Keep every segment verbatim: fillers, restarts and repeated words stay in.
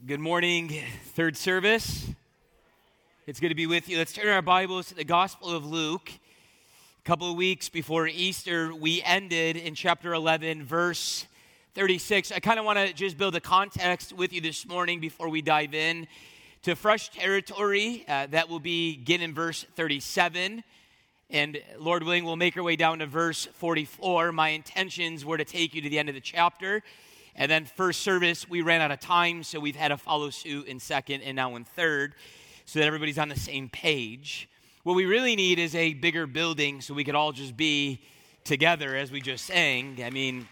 Good morning, third service. It's good to be with you. Let's turn our Bibles to the Gospel of Luke. A couple of weeks before Easter, we ended in chapter eleven, verse thirty-six. I kind of want to just build a context with you this morning before we dive in to fresh territory. Uh, that will begin in verse thirty-seven. And Lord willing, we'll make our way down to verse forty-four. My intentions were to take you to the end of the chapter. And then first service, we ran out of time, so we've had to follow suit in second and now in third, so that everybody's on the same page. What we really need is a bigger building so we could all just be together, as we just sang. I mean,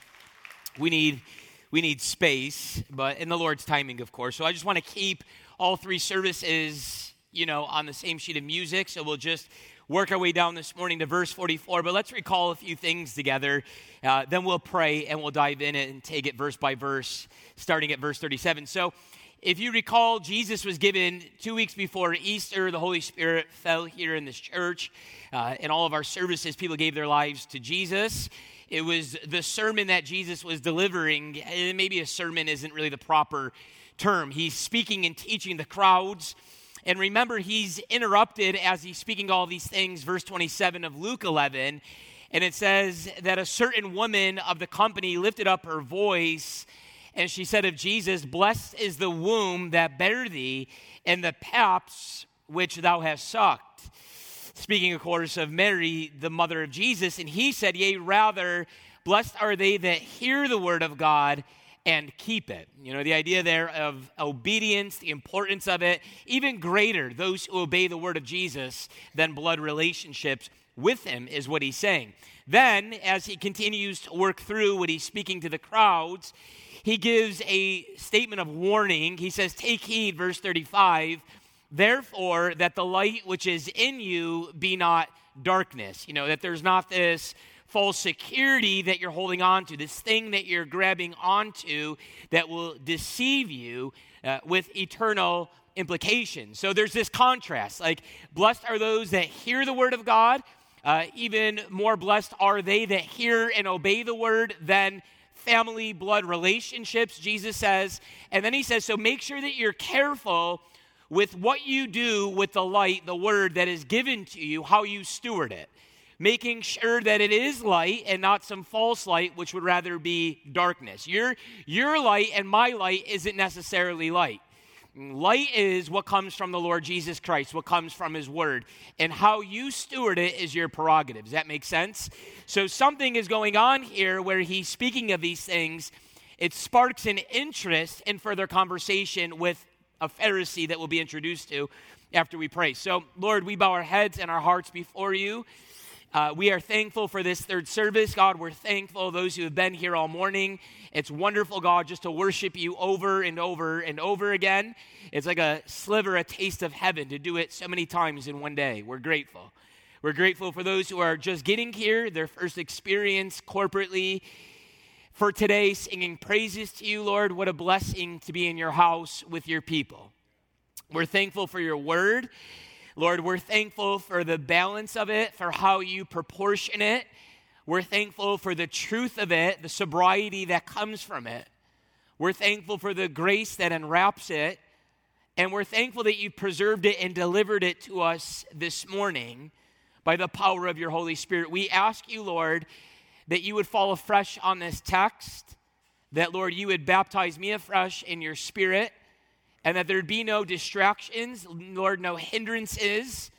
we need we need space, but in the Lord's timing, of course. So I just want to keep all three services, you know, on the same sheet of music. So we'll just work our way down this morning to verse forty-four, but let's recall a few things together. Uh, then we'll pray and we'll dive in and take it verse by verse, starting at verse thirty-seven. So if you recall, Jesus was given two weeks before Easter. The Holy Spirit fell here in this church. Uh, in all of our services, people gave their lives to Jesus. It was the sermon that Jesus was delivering. And maybe a sermon isn't really the proper term. He's speaking and teaching the crowds. And remember, he's interrupted as he's speaking all these things, verse twenty-seven of Luke eleven, and it says that a certain woman of the company lifted up her voice, and she said of Jesus, "Blessed is the womb that bare thee, and the paps which thou hast sucked." Speaking, of course, of Mary, the mother of Jesus, and he said, "Yea, rather, blessed are they that hear the word of God and keep it." You know, the idea there of obedience, the importance of it, even greater, those who obey the word of Jesus than blood relationships with him, is what he's saying. Then, as he continues to work through what he's speaking to the crowds, he gives a statement of warning. He says, "Take heed," verse thirty-five, "therefore that the light which is in you be not darkness." You know, that there's not this false security that you're holding on to, this thing that you're grabbing onto that will deceive you uh, with eternal implications. So there's this contrast, like blessed are those that hear the word of God. Uh, even more blessed are they that hear and obey the word than family blood relationships, Jesus says. And then he says, so make sure that you're careful with what you do with the light, the word that is given to you, how you steward it. Making sure that it is light and not some false light, which would rather be darkness. Your, your light and my light isn't necessarily light. Light is what comes from the Lord Jesus Christ, what comes from his word. And how you steward it is your prerogative. Does that make sense? So something is going on here where he's speaking of these things. It sparks an interest in further conversation with a Pharisee that we'll be introduced to after we pray. So, Lord, we bow our heads and our hearts before you. Uh, we are thankful for this third service. God, we're thankful those who have been here all morning. It's wonderful, God, just to worship you over and over and over again. It's like a sliver, a taste of heaven to do it so many times in one day. We're grateful. We're grateful for those who are just getting here, their first experience corporately. For today, singing praises to you, Lord. What a blessing to be in your house with your people. We're thankful for your word. Lord, we're thankful for the balance of it, for how you proportion it. We're thankful for the truth of it, the sobriety that comes from it. We're thankful for the grace that enwraps it. And we're thankful that you preserved it and delivered it to us this morning by the power of your Holy Spirit. We ask you, Lord, that you would fall afresh on this text, that, Lord, you would baptize me afresh in your Spirit, and that there'd be no distractions, Lord, no hindrances,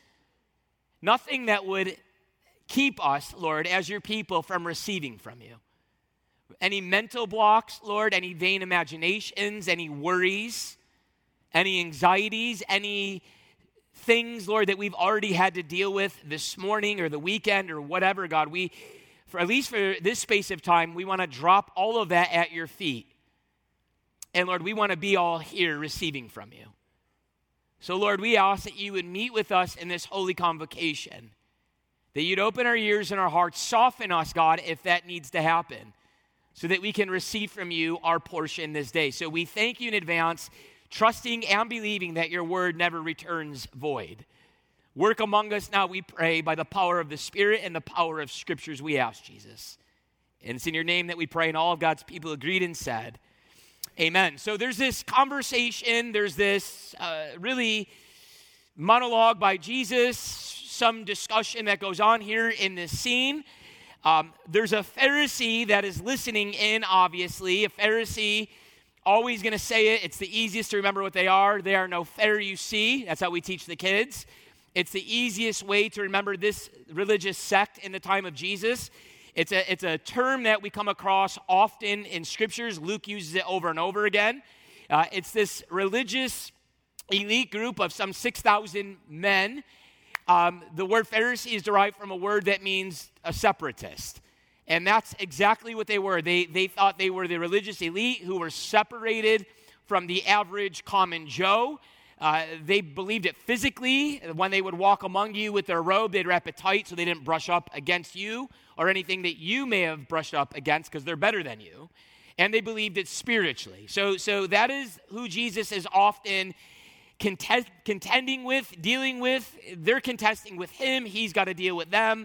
nothing that would keep us, Lord, as your people from receiving from you. Any mental blocks, Lord, any vain imaginations, any worries, any anxieties, any things, Lord, that we've already had to deal with this morning or the weekend or whatever, God, we, for at least for this space of time, we want to drop all of that at your feet. And Lord, we want to be all here receiving from you. So Lord, we ask that you would meet with us in this holy convocation, that you'd open our ears and our hearts, soften us, God, if that needs to happen, so that we can receive from you our portion this day. So we thank you in advance, trusting and believing that your word never returns void. Work among us now, we pray, by the power of the Spirit and the power of Scriptures, we ask, Jesus. And it's in your name that we pray, and all of God's people agreed and said, Amen. So there's this conversation, there's this uh, really monologue by Jesus, some discussion that goes on here in this scene. Um, there's a Pharisee that is listening in, obviously. A Pharisee, always going to say it. It's the easiest to remember what they are. They are no Pharisee. That's how we teach the kids. It's the easiest way to remember this religious sect in the time of Jesus. It's a, it's a term that we come across often in scriptures. Luke uses it over and over again. Uh, it's this religious elite group of some six thousand men. Um, the word Pharisee is derived from a word that means a separatist. And that's exactly what they were. They, they thought they were the religious elite who were separated from the average common Joe. Uh, they believed it physically. When they would walk among you with their robe, they'd wrap it tight so they didn't brush up against you or anything that you may have brushed up against because they're better than you. And they believed it spiritually. So, so that is who Jesus is often contest, contending with, dealing with. They're contesting with him. He's got to deal with them.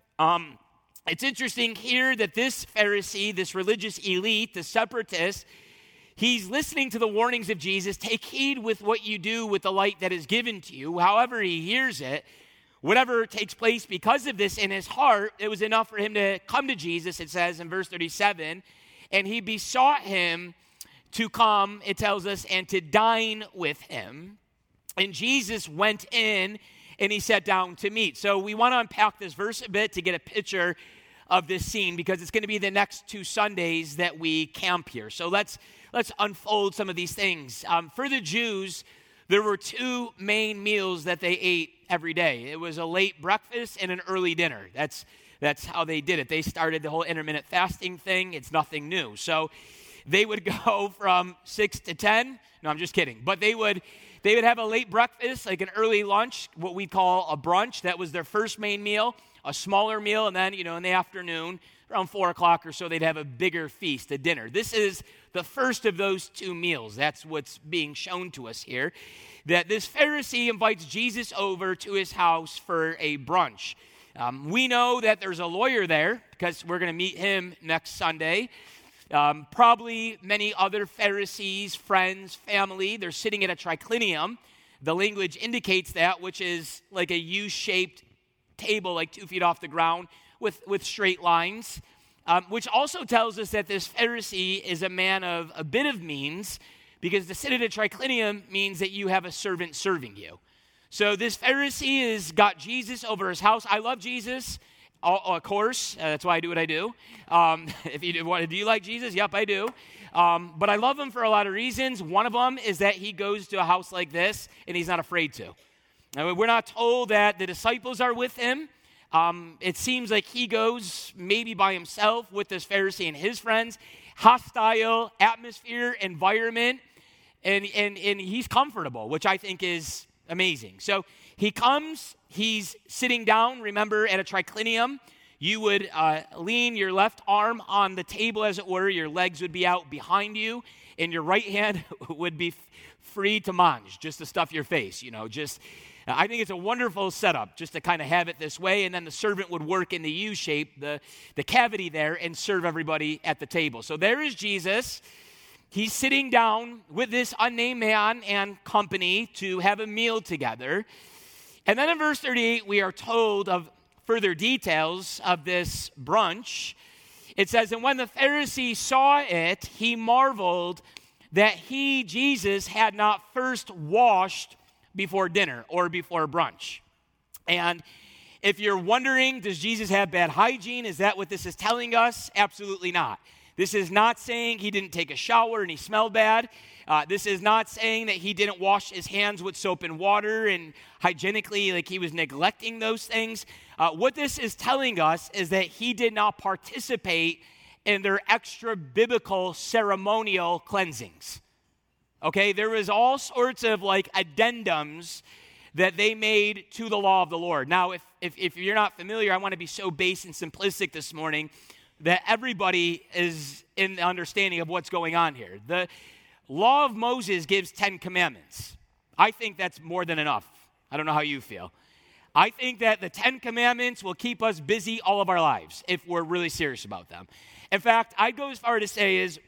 Um, it's interesting here that this Pharisee, this religious elite, the separatist, he's listening to the warnings of Jesus. Take heed with what you do with the light that is given to you. However he hears it, whatever takes place because of this in his heart, it was enough for him to come to Jesus, it says in verse thirty-seven, and he besought him to come, it tells us, and to dine with him. And Jesus went in and he sat down to meat. So we want to unpack this verse a bit to get a picture of this scene because it's going to be the next two Sundays that we camp here. So let's let's unfold some of these things. Um, for the Jews, there were two main meals that they ate every day. It was a late breakfast and an early dinner. That's that's how they did it. They started the whole intermittent fasting thing. It's nothing new. So they would go from six to ten. No, I'm just kidding. But they would they would have a late breakfast, like an early lunch, what we call a brunch. That was their first main meal, a smaller meal, and then, you know, in the afternoon, around four o'clock or so, they'd have a bigger feast, a dinner. This is the first of those two meals. That's what's being shown to us here, that this Pharisee invites Jesus over to his house for a brunch. Um, we know that there's a lawyer there because we're going to meet him next Sunday. Um, probably many other Pharisees, friends, family. They're sitting at a triclinium. The language indicates that, which is like a U-shaped table, like two feet off the ground, with, with straight lines, um, which also tells us that this Pharisee is a man of a bit of means, because to sit at a triclinium means that you have a servant serving you. So this Pharisee has got Jesus over his house. I love Jesus. Oh, of course, uh, that's why I do what I do. Um, if you do, what, do you like Jesus? Yep, I do. Um, but I love him for a lot of reasons. One of them is that he goes to a house like this, and he's not afraid to. Now, we're not told that the disciples are with him. Um, it seems like he goes maybe by himself with this Pharisee and his friends. Hostile atmosphere, environment, and, and, and he's comfortable, which I think is amazing. So he comes, he's sitting down. Remember, at a triclinium, you would uh, lean your left arm on the table, as it were. Your legs would be out behind you, and your right hand would be f- free to mange, just to stuff your face, you know, just... I think it's a wonderful setup just to kind of have it this way, and then the servant would work in the U shape, the, the cavity there, and serve everybody at the table. So there is Jesus. He's sitting down with this unnamed man and company to have a meal together. And then in verse thirty-eight, we are told of further details of this brunch. It says, and when the Pharisee saw it, he marveled that he, Jesus, had not first washed before dinner or before brunch. And if you're wondering, does Jesus have bad hygiene? Is that what this is telling us? Absolutely not. This is not saying he didn't take a shower and he smelled bad. Uh, this is not saying that he didn't wash his hands with soap and water and hygienically, like he was neglecting those things. Uh, what this is telling us is that he did not participate in their extra biblical ceremonial cleansings. Okay, there was all sorts of like addendums that they made to the law of the Lord. Now, if, if, if you're not familiar, I want to be so base and simplistic this morning that everybody is in the understanding of what's going on here. The law of Moses gives Ten Commandments. I think that's more than enough. I don't know how you feel. I think that the Ten Commandments will keep us busy all of our lives if we're really serious about them. In fact, I'd go as far to say is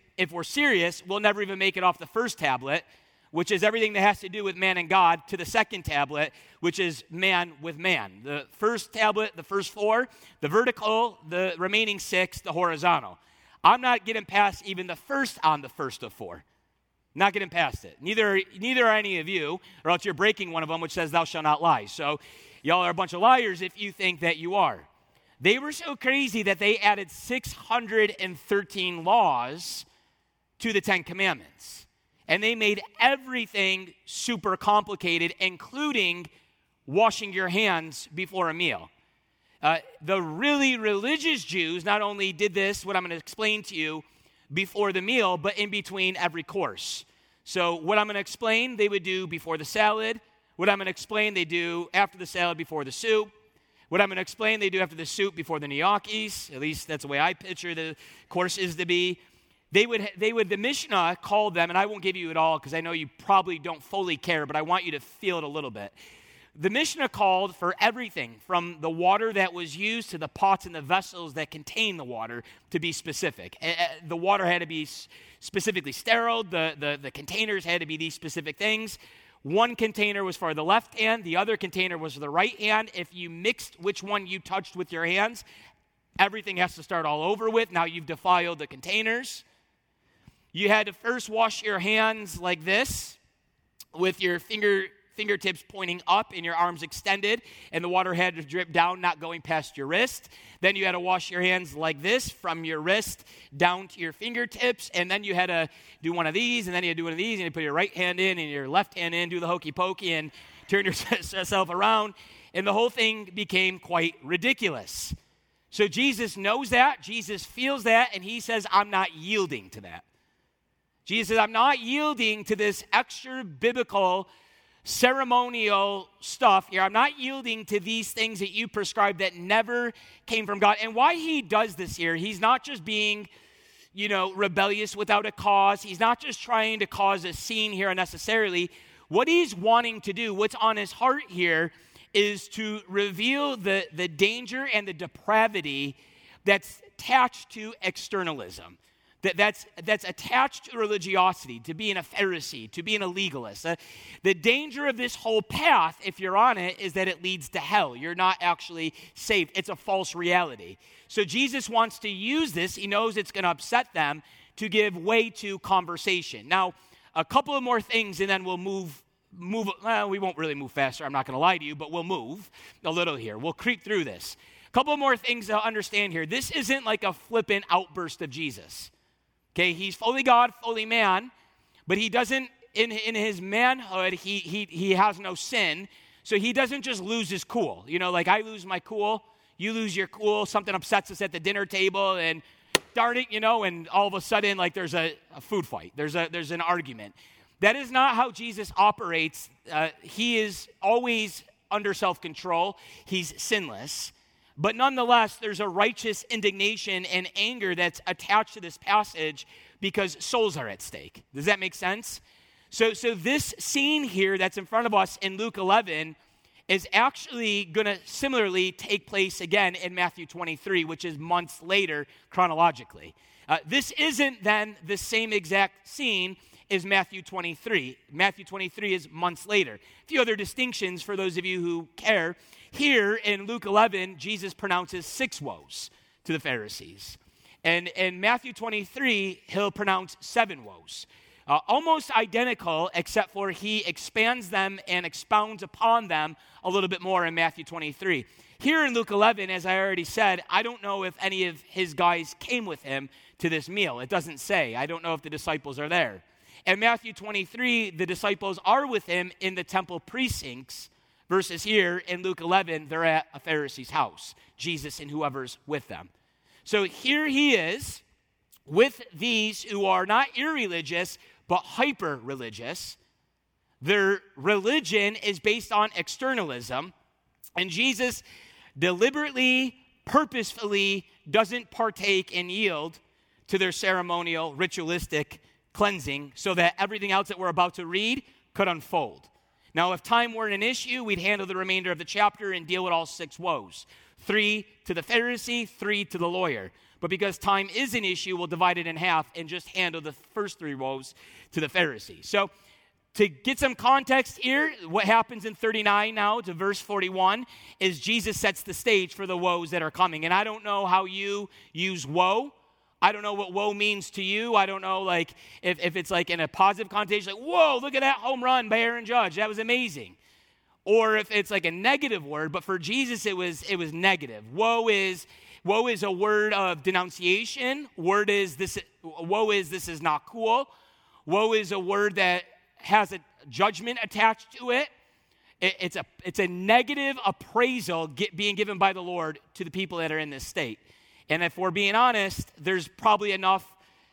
if we're serious, we'll never even make it off the first tablet, which is everything that has to do with man and God, to the second tablet, which is man with man. The first tablet, the first four, the vertical, the remaining six, the horizontal. I'm not getting past even the first on the first of four. Not getting past it. Neither, neither are any of you, or else you're breaking one of them, which says, thou shalt not lie. So y'all are a bunch of liars if you think that you are. They were so crazy that they added six hundred thirteen laws to the Ten Commandments. And they made everything super complicated, including washing your hands before a meal. Uh, the really religious Jews not only did this, what I'm going to explain to you, before the meal, but in between every course. So what I'm going to explain, they would do before the salad. What I'm going to explain, they do after the salad, before the soup. What I'm going to explain, they do after the soup, before the gnocchis. At least that's the way I picture the courses to be. They would, they would, the Mishnah called them, and I won't give you it all because I know you probably don't fully care, but I want you to feel it a little bit. The Mishnah called for everything from the water that was used to the pots and the vessels that contain the water to be specific. The water had to be specifically sterile. The, the, the containers had to be these specific things. One container was for the left hand. The other container was for the right hand. If you mixed which one you touched with your hands, everything has to start all over with. Now you've defiled the containers. You had to first wash your hands like this with your finger fingertips pointing up and your arms extended, and the water had to drip down, not going past your wrist. Then you had to wash your hands like this from your wrist down to your fingertips, and then you had to do one of these, and then you had to do one of these, and you put your right hand in and your left hand in, do the hokey pokey, and turn yourself around, and the whole thing became quite ridiculous. So Jesus knows that, Jesus feels that, and he says, I'm not yielding to that. Jesus says, I'm not yielding to this extra biblical ceremonial stuff here. I'm not yielding to these things that you prescribe that never came from God. And why he does this here, he's not just being, you know, rebellious without a cause. He's not just trying to cause a scene here unnecessarily. What he's wanting to do, what's on his heart here, is to reveal the, the danger and the depravity that's attached to externalism. That, that's, that's attached to religiosity, to being a Pharisee, to being a legalist. Uh, the danger of this whole path, if you're on it, is that it leads to hell. You're not actually saved. It's a false reality. So Jesus wants to use this. He knows it's going to upset them to give way to conversation. Now, a couple of more things, and then we'll move. Move. Well, we won't really move faster. I'm not going to lie to you, but we'll move a little here. We'll creep through this. A couple more things to understand here. This isn't like a flippant outburst of Jesus. Okay, he's fully God, fully man, but he doesn't, in, in his manhood, he, he, he has no sin, so he doesn't just lose his cool. You know, like I lose my cool, you lose your cool, something upsets us at the dinner table, and darn it, you know, and all of a sudden, like there's a, a food fight, there's, a, there's an argument. That is not how Jesus operates. Uh, he is always under self-control. He's sinless. But nonetheless, there's a righteous indignation and anger that's attached to this passage because souls are at stake. Does that make sense? So, so this scene here that's in front of us in Luke eleven is actually going to similarly take place again in Matthew twenty-three, which is months later chronologically. Uh, this isn't then the same exact scene as Matthew twenty-three. Matthew twenty-three is months later. A few other distinctions for those of you who care. Here in Luke eleven, Jesus pronounces six woes to the Pharisees. And in Matthew twenty-three, he'll pronounce seven woes. Uh, almost identical, except for he expands them and expounds upon them a little bit more in Matthew twenty-three. Here in Luke eleven, as I already said, I don't know if any of his guys came with him to this meal. It doesn't say. I don't know if the disciples are there. In Matthew twenty-three, the disciples are with him in the temple precincts, versus here in Luke eleven, they're at a Pharisee's house, Jesus and whoever's with them. So here he is with these who are not irreligious, but hyper-religious. Their religion is based on externalism, and Jesus deliberately, purposefully doesn't partake and yield to their ceremonial, ritualistic cleansing so that everything else that we're about to read could unfold. Now, if time weren't an issue, we'd handle the remainder of the chapter and deal with all six woes. Three to the Pharisee, three to the lawyer. But because time is an issue, we'll divide it in half and just handle the first three woes to the Pharisees. So to get some context here, what happens in thirty-nine now to verse forty-one is Jesus sets the stage for the woes that are coming. And I don't know how you use woe. I don't know what woe means to you. I don't know like if, if it's like in a positive connotation, like, whoa, look at that home run by Aaron Judge. That was amazing. Or if it's like a negative word, but for Jesus it was it was negative. Woe is woe is a word of denunciation. Word is this woe is this is not cool. Woe is a word that has a judgment attached to it. it it's a it's a negative appraisal get, being given by the Lord to the people that are in this state. And if we're being honest, there's probably enough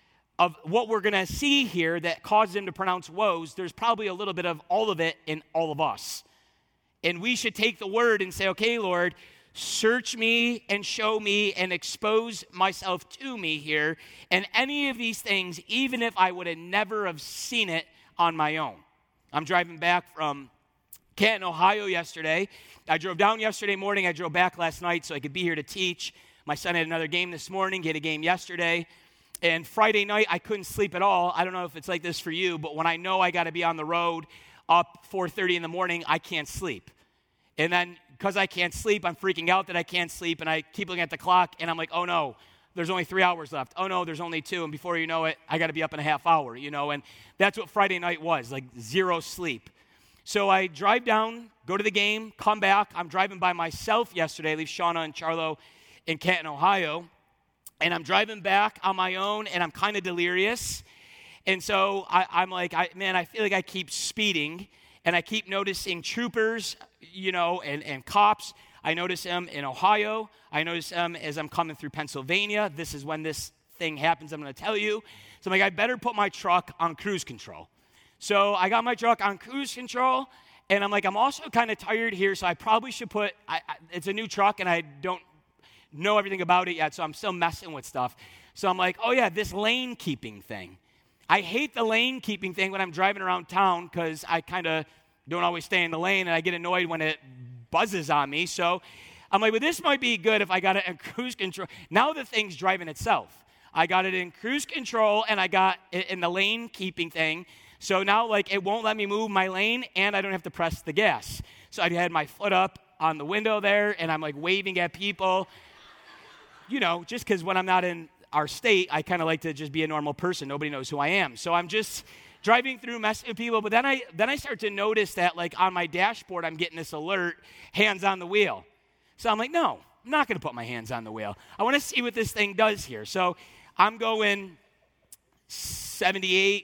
of what we're going to see here that causes him to pronounce woes. There's probably a little bit of all of it in all of us. And we should take the word and say, okay, Lord, search me and show me and expose myself to me here. And any of these things, even if I would have never have seen it on my own. I'm driving back from Canton, Ohio yesterday. I drove down yesterday morning. I drove back last night so I could be here to teach. My son had another game this morning, he had a game yesterday. And Friday night, I couldn't sleep at all. I don't know if it's like this for you, but when I know I got to be on the road up four thirty in the morning, I can't sleep. And then because I can't sleep, I'm freaking out that I can't sleep, and I keep looking at the clock, and I'm like, oh no, there's only three hours left. Oh no, there's only two, and before you know it, I got to be up in a half hour, you know, and that's what Friday night was, like zero sleep. So I drive down, go to the game, come back. I'm driving by myself yesterday, I leave Shauna and Charlo in Canton, Ohio, and I'm driving back on my own, and I'm kind of delirious, and so I, I'm like, I, man, I feel like I keep speeding, and I keep noticing troopers, you know, and, and cops. I notice them in Ohio. I notice them as I'm coming through Pennsylvania. This is when this thing happens, I'm going to tell you. So I'm like, I better put my truck on cruise control. So I got my truck on cruise control, and I'm like, I'm also kind of tired here, so I probably should put, I, I, it's a new truck, and I don't know everything about it yet, so I'm still messing with stuff. So I'm like, oh yeah, this lane keeping thing. I hate the lane keeping thing when I'm driving around town because I kind of don't always stay in the lane, and I get annoyed when it buzzes on me. So I'm like, well, this might be good if I got it in cruise control. Now the thing's driving itself. I got it in cruise control, and I got it in the lane keeping thing. So now, like, it won't let me move my lane, and I don't have to press the gas. So I had my foot up on the window there, and I'm, like, waving at people. You know, just because when I'm not in our state, I kind of like to just be a normal person. Nobody knows who I am. So I'm just driving through, messing with people. But then I then I start to notice that, like, on my dashboard, I'm getting this alert, hands on the wheel. So I'm like, no, I'm not going to put my hands on the wheel. I want to see what this thing does here. So I'm going seventy-eight,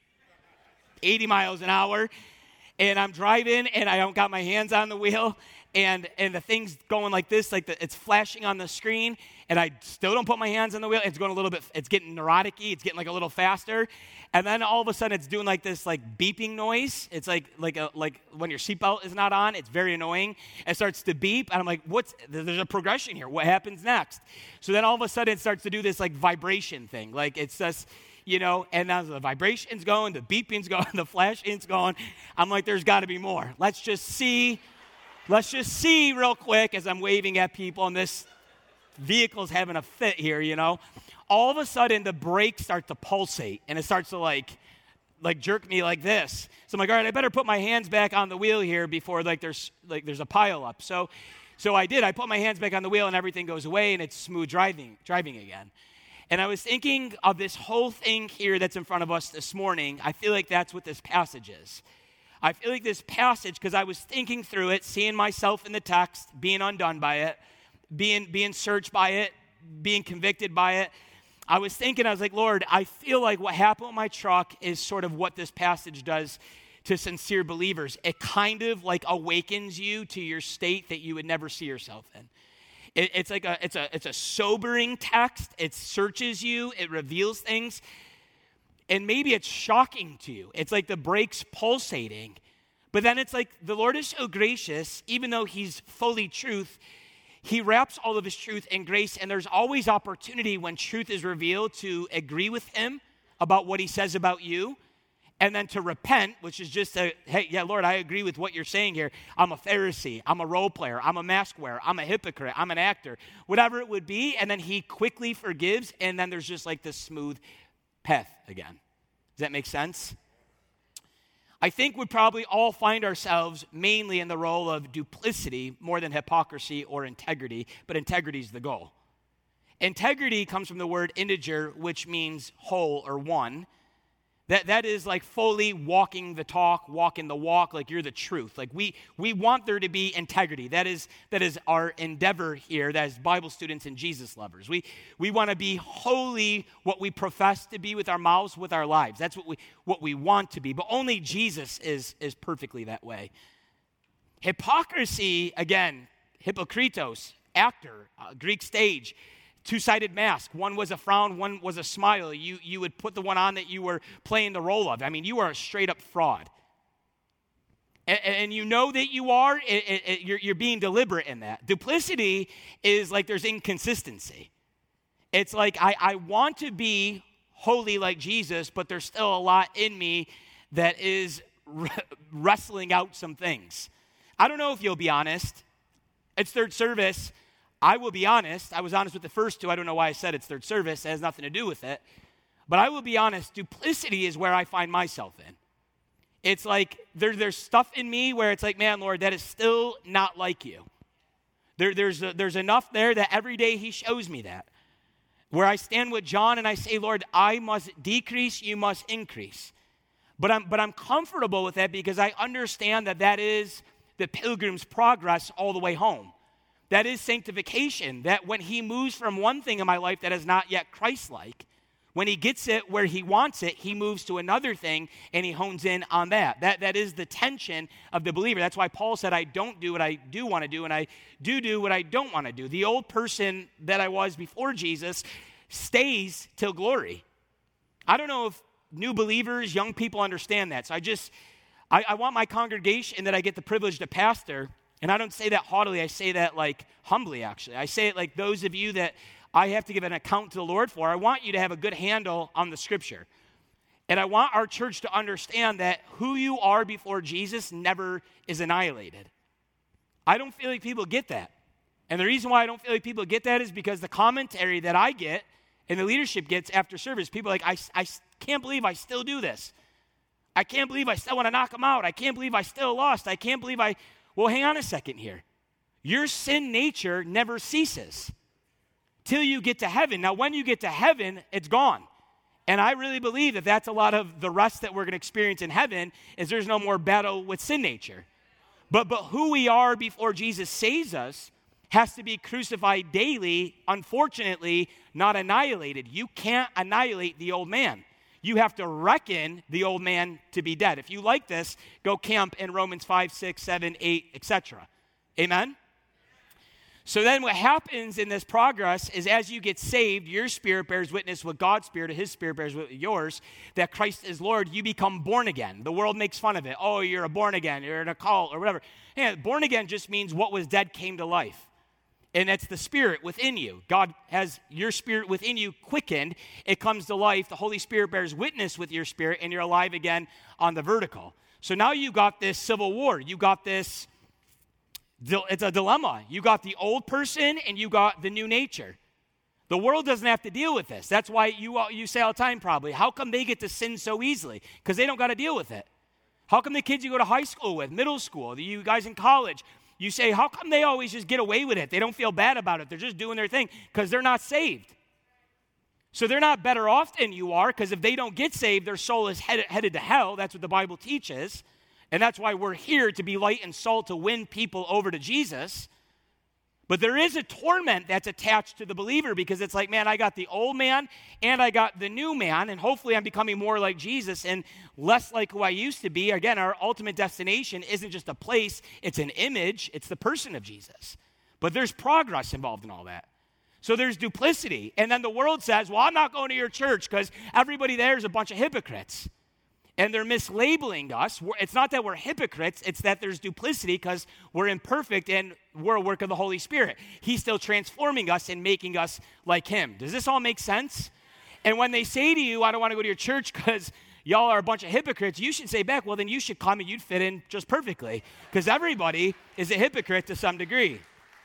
eighty miles an hour, and I'm driving, and I don't got my hands on the wheel. And and the thing's going like this, like the, it's flashing on the screen, and I still don't put my hands on the wheel. It's going a little bit, it's getting neurotic-y, it's getting like a little faster. And then all of a sudden it's doing like this like beeping noise. It's like like a, like when your seatbelt is not on, it's very annoying. It starts to beep, and I'm like, what's, there's a progression here. What happens next? So then all of a sudden it starts to do this like vibration thing. Like it's just, you know, and now the vibration's going, the beeping's going, the flashing's going. I'm like, there's got to be more. Let's just see. Let's just see real quick as I'm waving at people, and this vehicle's having a fit here, you know. All of a sudden, the brakes start to pulsate, and it starts to, like, like jerk me like this. So I'm like, all right, I better put my hands back on the wheel here before, like, there's like there's a pile up. So, so I did. I put my hands back on the wheel, and everything goes away, and it's smooth driving, driving again. And I was thinking of this whole thing here that's in front of us this morning. I feel like that's what this passage is. I feel like this passage, because I was thinking through it, seeing myself in the text, being undone by it, being being searched by it, being convicted by it. I was thinking, I was like, Lord, I feel like what happened with my truck is sort of what this passage does to sincere believers. It kind of like awakens you to your state that you would never see yourself in. It, it's like a it's a it's a sobering text. It searches you. It reveals things. And maybe it's shocking to you. It's like the brakes pulsating. But then it's like the Lord is so gracious, even though he's fully truth, he wraps all of his truth in grace. And there's always opportunity when truth is revealed to agree with him about what he says about you. And then to repent, which is just a, hey, yeah, Lord, I agree with what you're saying here. I'm a Pharisee. I'm a role player. I'm a mask wearer. I'm a hypocrite. I'm an actor. Whatever it would be. And then he quickly forgives. And then there's just like this smooth path again. Does that make sense? I think we probably all find ourselves mainly in the role of duplicity more than hypocrisy or integrity. But integrity is the goal. Integrity comes from the word integer, which means whole or one. That that is like fully walking the talk, walking the walk, like you're the truth. Like we we want there to be integrity. That is that is our endeavor here as Bible students and Jesus lovers. We we want to be wholly what we profess to be with our mouths, with our lives. That's what we what we want to be. But only Jesus is is perfectly that way. Hypocrisy, again, hypokritos, actor, uh, Greek stage. Two-sided mask. One was a frown, one was a smile. You you would put the one on that you were playing the role of. I mean, you are a straight-up fraud. And, and you know that you are. It, it, it, you're, you're being deliberate in that. Duplicity is like there's inconsistency. It's like I, I want to be holy like Jesus, but there's still a lot in me that is r- wrestling out some things. I don't know if you'll be honest. It's third service. I will be honest. I was honest with the first two. I don't know why I said it's third service. It has nothing to do with it. But I will be honest. Duplicity is where I find myself in. It's like there, there's stuff in me where it's like, man, Lord, that is still not like you. There, there's, a, there's enough there that every day he shows me that. Where I stand with John and I say, Lord, I must decrease, you must increase. But I'm, but I'm comfortable with that because I understand that that is the pilgrim's progress all the way home. That is sanctification, that when he moves from one thing in my life that is not yet Christ-like, when he gets it where he wants it, he moves to another thing and he hones in on that. That, that is the tension of the believer. That's why Paul said, I don't do what I do want to do, and I do do what I don't want to do. The old person that I was before Jesus stays till glory. I don't know if new believers, young people understand that. So I just, I, I want my congregation that I get the privilege to pastor. And I don't say that haughtily, I say that like humbly, actually. I say it like those of you that I have to give an account to the Lord for. I want you to have a good handle on the Scripture. And I want our church to understand that who you are before Jesus never is annihilated. I don't feel like people get that. And the reason why I don't feel like people get that is because the commentary that I get and the leadership gets after service, people are like, I, I can't believe I still do this. I can't believe I still want to knock them out. I can't believe I still lost. I can't believe I... Well, hang on a second here. Your sin nature never ceases till you get to heaven. Now, when you get to heaven, it's gone. And I really believe that that's a lot of the rest that we're going to experience in heaven is there's no more battle with sin nature. But, but who we are before Jesus saves us has to be crucified daily, unfortunately, not annihilated. You can't annihilate the old man. You have to reckon the old man to be dead. If you like this, go camp in Romans five, six, seven, eight, et cetera. Amen? So then what happens in this progress is as you get saved, your spirit bears witness with God's spirit, his spirit bears witness with yours, that Christ is Lord. You become born again. The world makes fun of it. Oh, you're a born again. You're in a cult or whatever. Yeah, born again just means what was dead came to life. And that's the spirit within you. God has your spirit within you quickened. It comes to life. The Holy Spirit bears witness with your spirit, and you're alive again on the vertical. So now you got this civil war. You got this, it's a dilemma. You got the old person, and you got the new nature. The world doesn't have to deal with this. That's why you, you say all the time probably, how come they get to sin so easily? Because they don't got to deal with it. How come the kids you go to high school with, middle school, you guys in college, you say, how come they always just get away with it? They don't feel bad about it. They're just doing their thing because they're not saved. So they're not better off than you are because if they don't get saved, their soul is headed, headed to hell. That's what the Bible teaches. And that's why we're here to be light and salt to win people over to Jesus. But there is a torment that's attached to the believer because it's like, man, I got the old man and I got the new man, and hopefully I'm becoming more like Jesus and less like who I used to be. Again, our ultimate destination isn't just a place, it's an image, it's the person of Jesus. But there's progress involved in all that. So there's duplicity. And then the world says, well, I'm not going to your church because everybody there is a bunch of hypocrites. And they're mislabeling us. It's not that we're hypocrites. It's that there's duplicity because we're imperfect and we're a work of the Holy Spirit. He's still transforming us and making us like him. Does this all make sense? And when they say to you, I don't want to go to your church because y'all are a bunch of hypocrites, you should say back, well, then you should come and you'd fit in just perfectly, because everybody is a hypocrite to some degree.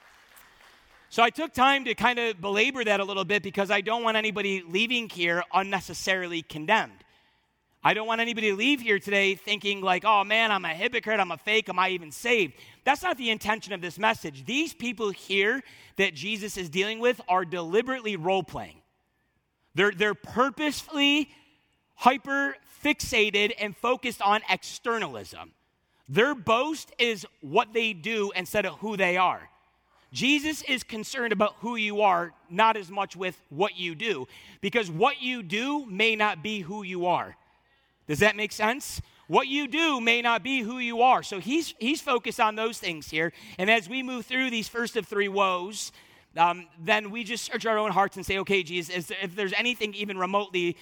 So I took time to kind of belabor that a little bit because I don't want anybody leaving here unnecessarily condemned. I don't want anybody to leave here today thinking like, oh man, I'm a hypocrite, I'm a fake, am I even saved? That's not the intention of this message. These people here that Jesus is dealing with are deliberately role-playing. They're, they're purposefully hyper-fixated and focused on externalism. Their boast is what they do instead of who they are. Jesus is concerned about who you are, not as much with what you do, because what you do may not be who you are. Does that make sense? What you do may not be who you are. So he's he's focused on those things here. And as we move through these first of three woes, um, then we just search our own hearts and say, okay, Jesus, is there, if there's anything even remotely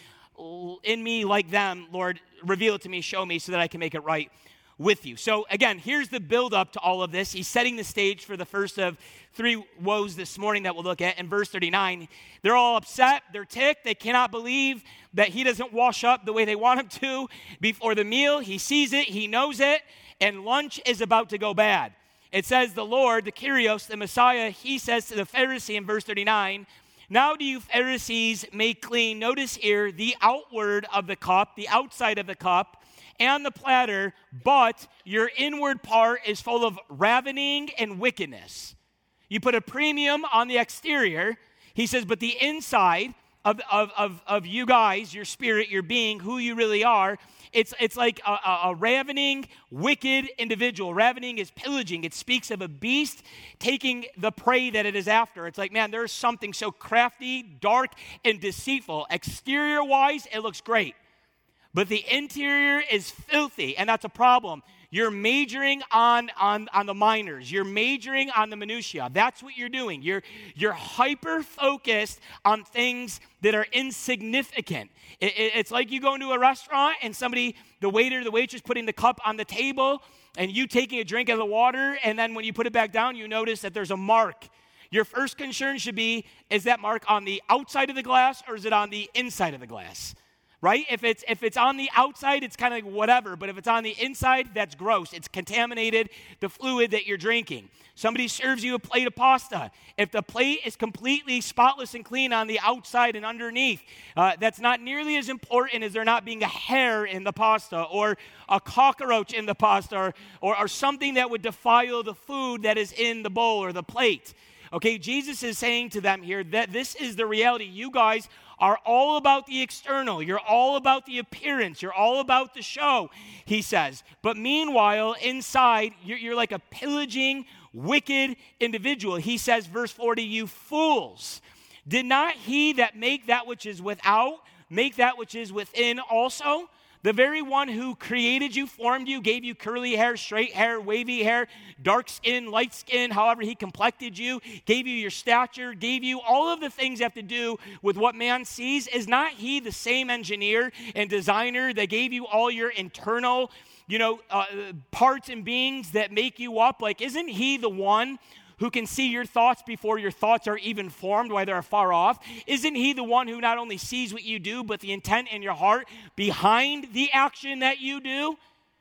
in me like them, Lord, reveal it to me, show me so that I can make it right with you. So again, here's the build-up to all of this. He's setting the stage for the first of three woes this morning that we'll look at. In verse thirty-nine, they're all upset, they're ticked, they cannot believe that he doesn't wash up the way they want him to before the meal. He sees it, he knows it, and lunch is about to go bad. It says the Lord, the Kyrios, the Messiah, he says to the Pharisee in verse thirty-nine, now do you Pharisees make clean, notice here, the outward of the cup, the outside of the cup, and the platter, but your inward part is full of ravening and wickedness. You put a premium on the exterior. He says, but the inside of, of, of, of you guys, your spirit, your being, who you really are, it's, it's like a, a, a ravening, wicked individual. Ravening is pillaging. It speaks of a beast taking the prey that it is after. It's like, man, there's something so crafty, dark, and deceitful. Exterior-wise, it looks great. But the interior is filthy, and that's a problem. You're majoring on, on, on the minors. You're majoring on the minutiae. That's what you're doing. You're, you're hyper-focused on things that are insignificant. It, it, it's like you go into a restaurant, and somebody, the waiter, the waitress, putting the cup on the table, and you taking a drink of the water, and then when you put it back down, you notice that there's a mark. Your first concern should be, is that mark on the outside of the glass, or is it on the inside of the glass? Right? If it's if it's on the outside, it's kind of like whatever. But if it's on the inside, that's gross. It's contaminated the fluid that you're drinking. Somebody serves you a plate of pasta. If the plate is completely spotless and clean on the outside and underneath, uh, that's not nearly as important as there not being a hair in the pasta or a cockroach in the pasta or, or, or something that would defile the food that is in the bowl or the plate. Okay, Jesus is saying to them here that this is the reality. You guys are all about the external. You're all about the appearance. You're all about the show, he says. But meanwhile, inside, you're, you're like a pillaging, wicked individual. He says, verse forty, you fools, did not he that make that which is without make that which is within also? The very one who created you, formed you, gave you curly hair, straight hair, wavy hair, dark skin, light skin, however he complected you, gave you your stature, gave you all of the things that have to do with what man sees. Is not he the same engineer and designer that gave you all your internal, you know, uh, parts and beings that make you up? Like, isn't he the one who can see your thoughts before your thoughts are even formed, while they're far off? Isn't he the one who not only sees what you do, but the intent in your heart behind the action that you do?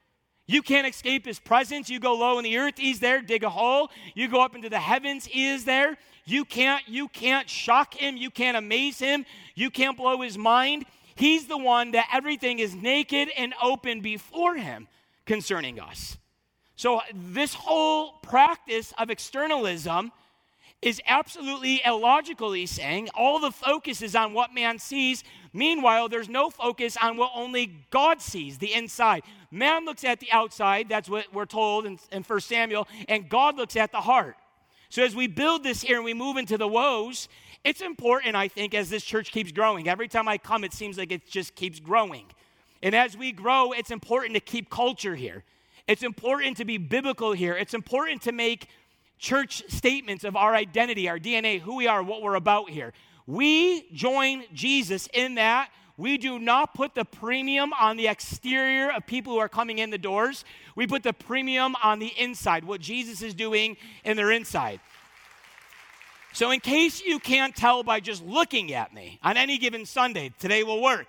You can't escape his presence. You go low in the earth, he's there. Dig a hole. You go up into the heavens, he is there. You can't, you can't shock him. You can't amaze him. You can't blow his mind. He's the one that everything is naked and open before him concerning us. So this whole practice of externalism is absolutely illogical, he's saying. All the focus is on what man sees. Meanwhile, there's no focus on what only God sees, the inside. Man looks at the outside, that's what we're told in, in First Samuel, and God looks at the heart. So as we build this here and we move into the woes, it's important, I think, as this church keeps growing. Every time I come, it seems like it just keeps growing. And as we grow, it's important to keep culture here. It's important to be biblical here. It's important to make church statements of our identity, our D N A, who we are, what we're about here. We join Jesus in that. We do not put the premium on the exterior of people who are coming in the doors. We put the premium on the inside, what Jesus is doing in their inside. So in case you can't tell by just looking at me on any given Sunday, today will work.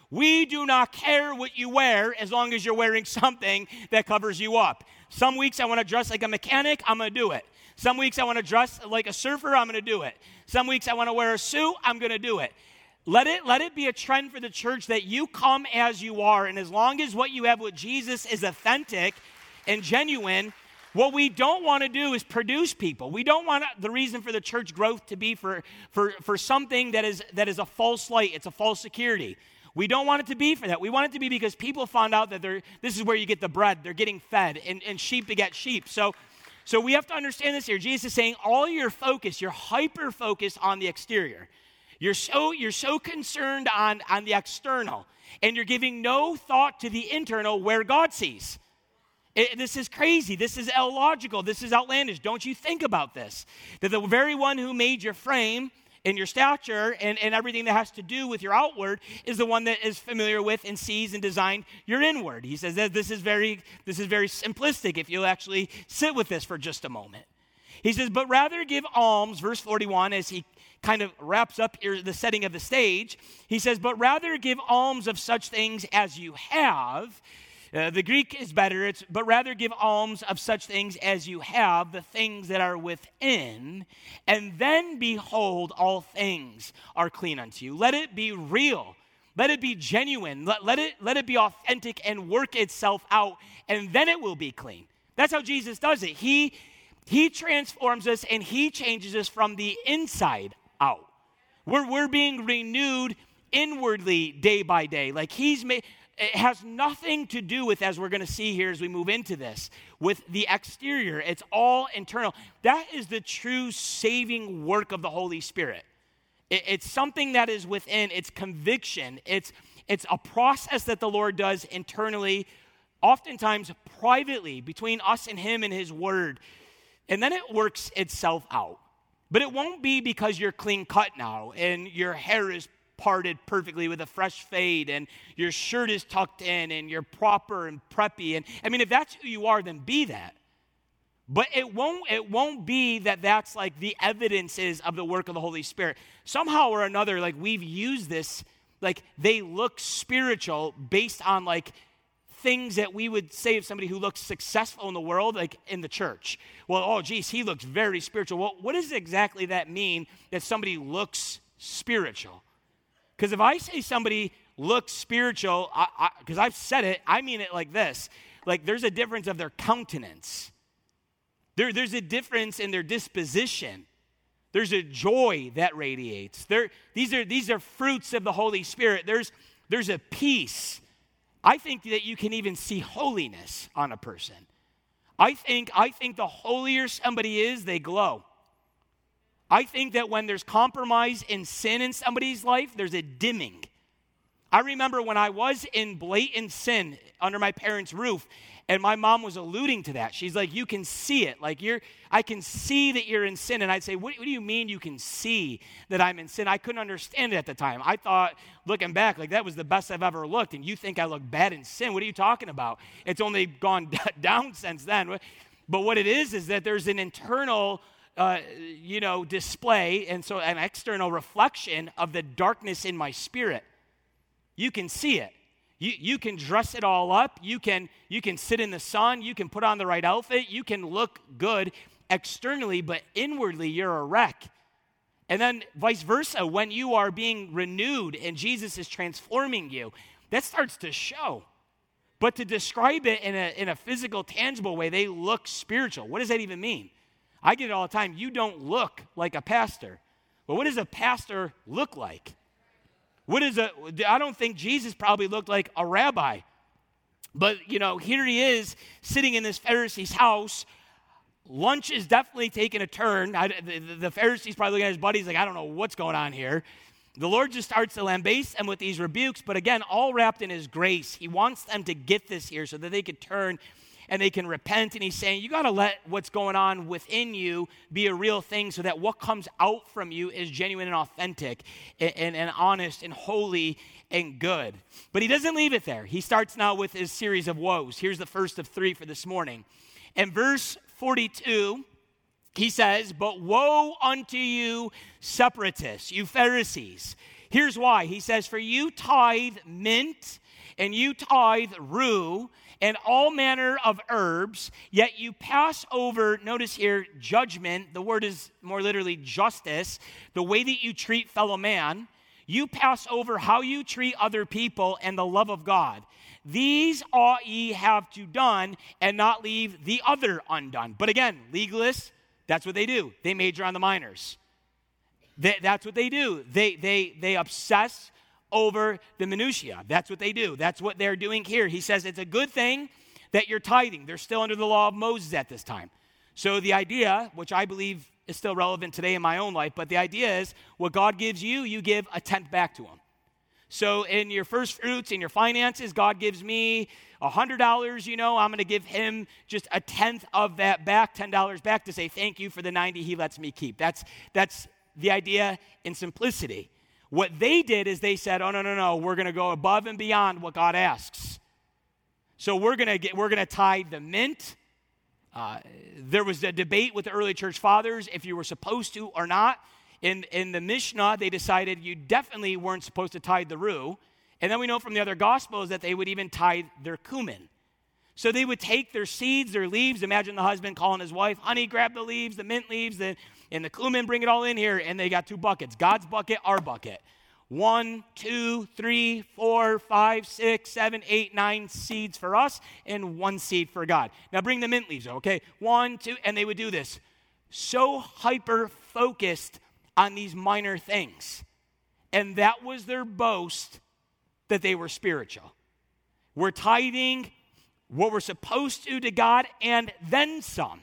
We do not care what you wear as long as you're wearing something that covers you up. Some weeks I want to dress like a mechanic, I'm going to do it. Some weeks I want to dress like a surfer, I'm going to do it. Some weeks I want to wear a suit, I'm going to do it. Let it, let it be a trend for the church that you come as you are, and as long as what you have with Jesus is authentic and genuine, what we don't want to do is produce people. We don't want the reason for the church growth to be for, for, for something that is, that is a false light. It's a false security. We don't want it to be for that. We want it to be because people found out that they're, this is where you get the bread. They're getting fed, and, and sheep beget sheep. So, so we have to understand this here. Jesus is saying all your focus, you're hyper-focused on the exterior. You're so, you're so concerned on, on the external, and you're giving no thought to the internal where God sees. It, this is crazy. This is illogical. This is outlandish. Don't you think about this? That the very one who made your frame and your stature and, and everything that has to do with your outward is the one that is familiar with and sees and designed your inward. He says that this is very, this is very simplistic if you'll actually sit with this for just a moment. He says, but rather give alms, verse forty-one, as he kind of wraps up here the setting of the stage. He says, but rather give alms of such things as you have. Uh, the Greek is better. It's, but rather give alms of such things as you have, the things that are within, and then behold, all things are clean unto you. Let it be real. Let it be genuine. Let, let it, let it be authentic and work itself out, and then it will be clean. That's how Jesus does it. He, he transforms us, and he changes us from the inside out. We're, we're being renewed inwardly day by day. Like he's made, it has nothing to do with, as we're going to see here as we move into this, with the exterior. It's all internal. That is the true saving work of the Holy Spirit. It, it's something that is within. It's conviction. It's, it's a process that the Lord does internally, oftentimes privately, between us and him and his word. And then it works itself out. But it won't be because you're clean cut now and your hair is parted perfectly with a fresh fade and your shirt is tucked in and you're proper and preppy. And I mean, if that's who you are, then be that. But it won't, it won't be that that's like the evidences of the work of the Holy Spirit. Somehow or another, like we've used this, like they look spiritual based on like things that we would say of somebody who looks successful in the world, like in the church. Well, oh, geez, he looks very spiritual. Well, what does exactly that mean that somebody looks spiritual? Because if I say somebody looks spiritual, because I've said it, I mean it like this. Like there's a difference of their countenance. There, there's a difference in their disposition. There's a joy that radiates. There, these are, these are fruits of the Holy Spirit. There's, there's a peace. I think that you can even see holiness on a person. I think, I think the holier somebody is, they glow. I think that when there's compromise and sin in somebody's life, there's a dimming. I remember when I was in blatant sin under my parents' roof, and my mom was alluding to that. She's like, you can see it. Like, you're, I can see that you're in sin. And I'd say, what, what do you mean you can see that I'm in sin? I couldn't understand it at the time. I thought, looking back, like that was the best I've ever looked. And you think I look bad in sin? What are you talking about? It's only gone down since then. But what it is is that there's an internal Uh, you know, display, and so an external reflection of the darkness in my spirit. You can see it. You you can dress it all up. You can you can sit in the sun. You can put on the right outfit. You can look good externally, but inwardly you're a wreck. And then vice versa, when you are being renewed and Jesus is transforming you, that starts to show. But to describe it in a in a physical, tangible way, they look spiritual. What does that even mean? I get it all the time. You don't look like a pastor. Well, what does a pastor look like? What is a, I don't think Jesus probably looked like a rabbi. But, you know, here he is sitting in this Pharisee's house. Lunch is definitely taking a turn. I, the, the Pharisee's probably looking at his buddies like, I don't know what's going on here. The Lord just starts to lambaste them with these rebukes. But again, all wrapped in his grace. He wants them to get this here so that they could turn and they can repent. And he's saying, you got to let what's going on within you be a real thing so that what comes out from you is genuine and authentic and, and, and honest and holy and good. But he doesn't leave it there. He starts now with his series of woes. Here's the first of three for this morning. In verse forty-two, he says, but woe unto you separatists, you Pharisees. Here's why. He says, for you tithe mint, and you tithe rue, and all manner of herbs, yet you pass over, notice here, judgment. The word is more literally justice, the way that you treat fellow man. You pass over how you treat other people and the love of God. These ought ye have to done, and not leave the other undone. But again, legalists, that's what they do. They major on the minors. They, that's what they do. They, they, they obsess over the minutiae. That's what they do. That's what they're doing here. He says it's a good thing that you're tithing. They're still under the law of Moses at this time. So the idea, which I believe is still relevant today in my own life, but the idea is what God gives you, you give a tenth back to him. So in your first fruits, in your finances, God gives me one hundred dollars, you know, I'm going to give him just a tenth of that back, ten dollars back to say thank you for the ninety he lets me keep. That's, that's the idea in simplicity. What they did is they said, oh, no, no, no, we're going to go above and beyond what God asks. So we're going to get, we're going to tithe the mint. Uh, there was a debate with the early church fathers if you were supposed to or not. In, in the Mishnah, they decided you definitely weren't supposed to tithe the rue. And then we know from the other Gospels that they would even tithe their cumin. So they would take their seeds, their leaves. Imagine the husband calling his wife, honey, grab the leaves, the mint leaves, the, and the cumin, bring it all in here. And they got two buckets, God's bucket, our bucket. One, two, three, four, five, six, seven, eight, nine seeds for us, and one seed for God. Now bring the mint leaves, okay? One, two, and they would do this. So hyper-focused on these minor things. And that was their boast that they were spiritual. We're tithing what we're supposed to to God and then some.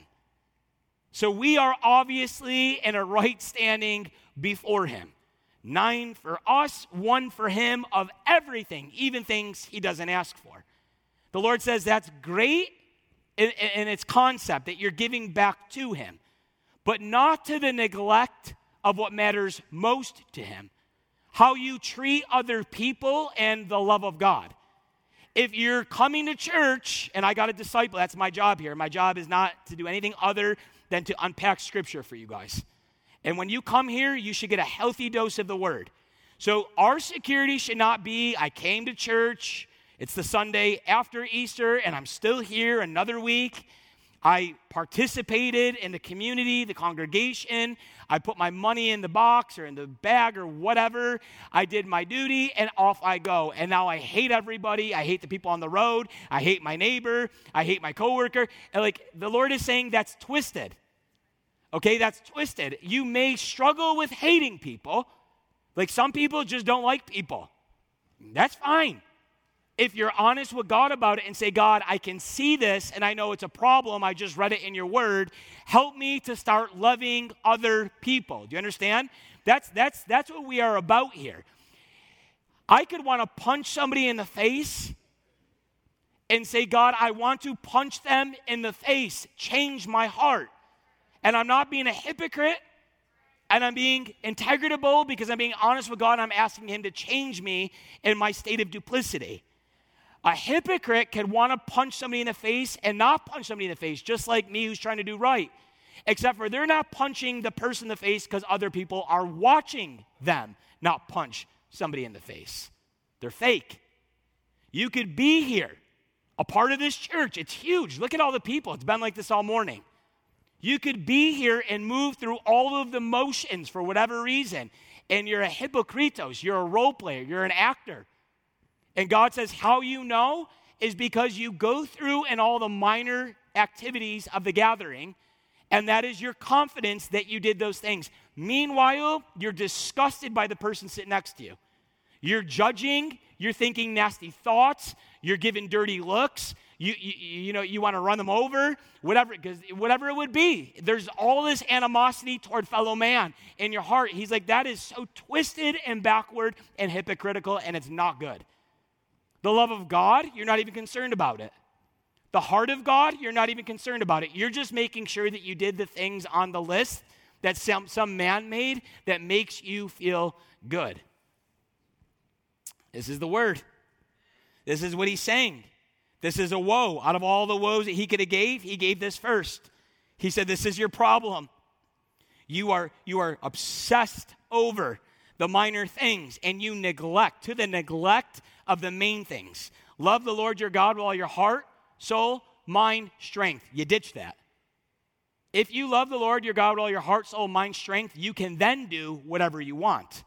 So we are obviously in a right standing before him. Nine for us, one for him of everything, even things he doesn't ask for. The Lord says that's great in, in its concept, that you're giving back to him, but not to the neglect of what matters most to him. How you treat other people and the love of God. If you're coming to church, and I got a disciple, that's my job here. My job is not to do anything other than to unpack scripture for you guys. And when you come here, you should get a healthy dose of the word. So our security should not be, I came to church, it's the Sunday after Easter, and I'm still here another week. I participated in the community, the congregation. I put my money in the box or in the bag or whatever. I did my duty, and off I go. And now I hate everybody. I hate the people on the road. I hate my neighbor. I hate my coworker. And like the Lord is saying, that's twisted. Okay, that's twisted. You may struggle with hating people. Like some people just don't like people. That's fine. If you're honest with God about it and say, God, I can see this and I know it's a problem. I just read it in your word. Help me to start loving other people. Do you understand? That's, that's, that's what we are about here. I could want to punch somebody in the face and say, God, I want to punch them in the face. Change my heart. And I'm not being a hypocrite. And I'm being integritable because I'm being honest with God and I'm asking him to change me in my state of duplicity. A hypocrite can want to punch somebody in the face and not punch somebody in the face, just like me who's trying to do right. Except for they're not punching the person in the face because other people are watching them not punch somebody in the face. They're fake. You could be here, a part of this church. It's huge. Look at all the people. It's been like this all morning. You could be here and move through all of the motions for whatever reason, and you're a hypocritos. You're a role player. You're an actor. And God says how you know is because you go through in all the minor activities of the gathering, and that is your confidence that you did those things. Meanwhile, you're disgusted by the person sitting next to you. You're judging, you're thinking nasty thoughts, you're giving dirty looks, you you, you know, you want to run them over, whatever, because whatever it would be. There's all this animosity toward fellow man in your heart. He's like, that is so twisted and backward and hypocritical, and it's not good. The love of God, you're not even concerned about it. The heart of God, you're not even concerned about it. You're just making sure that you did the things on the list that some, some man made that makes you feel good. This is the word. This is what he's saying. This is a woe. Out of all the woes that he could have gave, he gave this first. He said, this is your problem. You are, you are obsessed over the minor things, and you neglect, to the neglect of the main things. Love the Lord your God with all your heart, soul, mind, strength. You ditch that. If you love the Lord your God with all your heart, soul, mind, strength, you can then do whatever you want.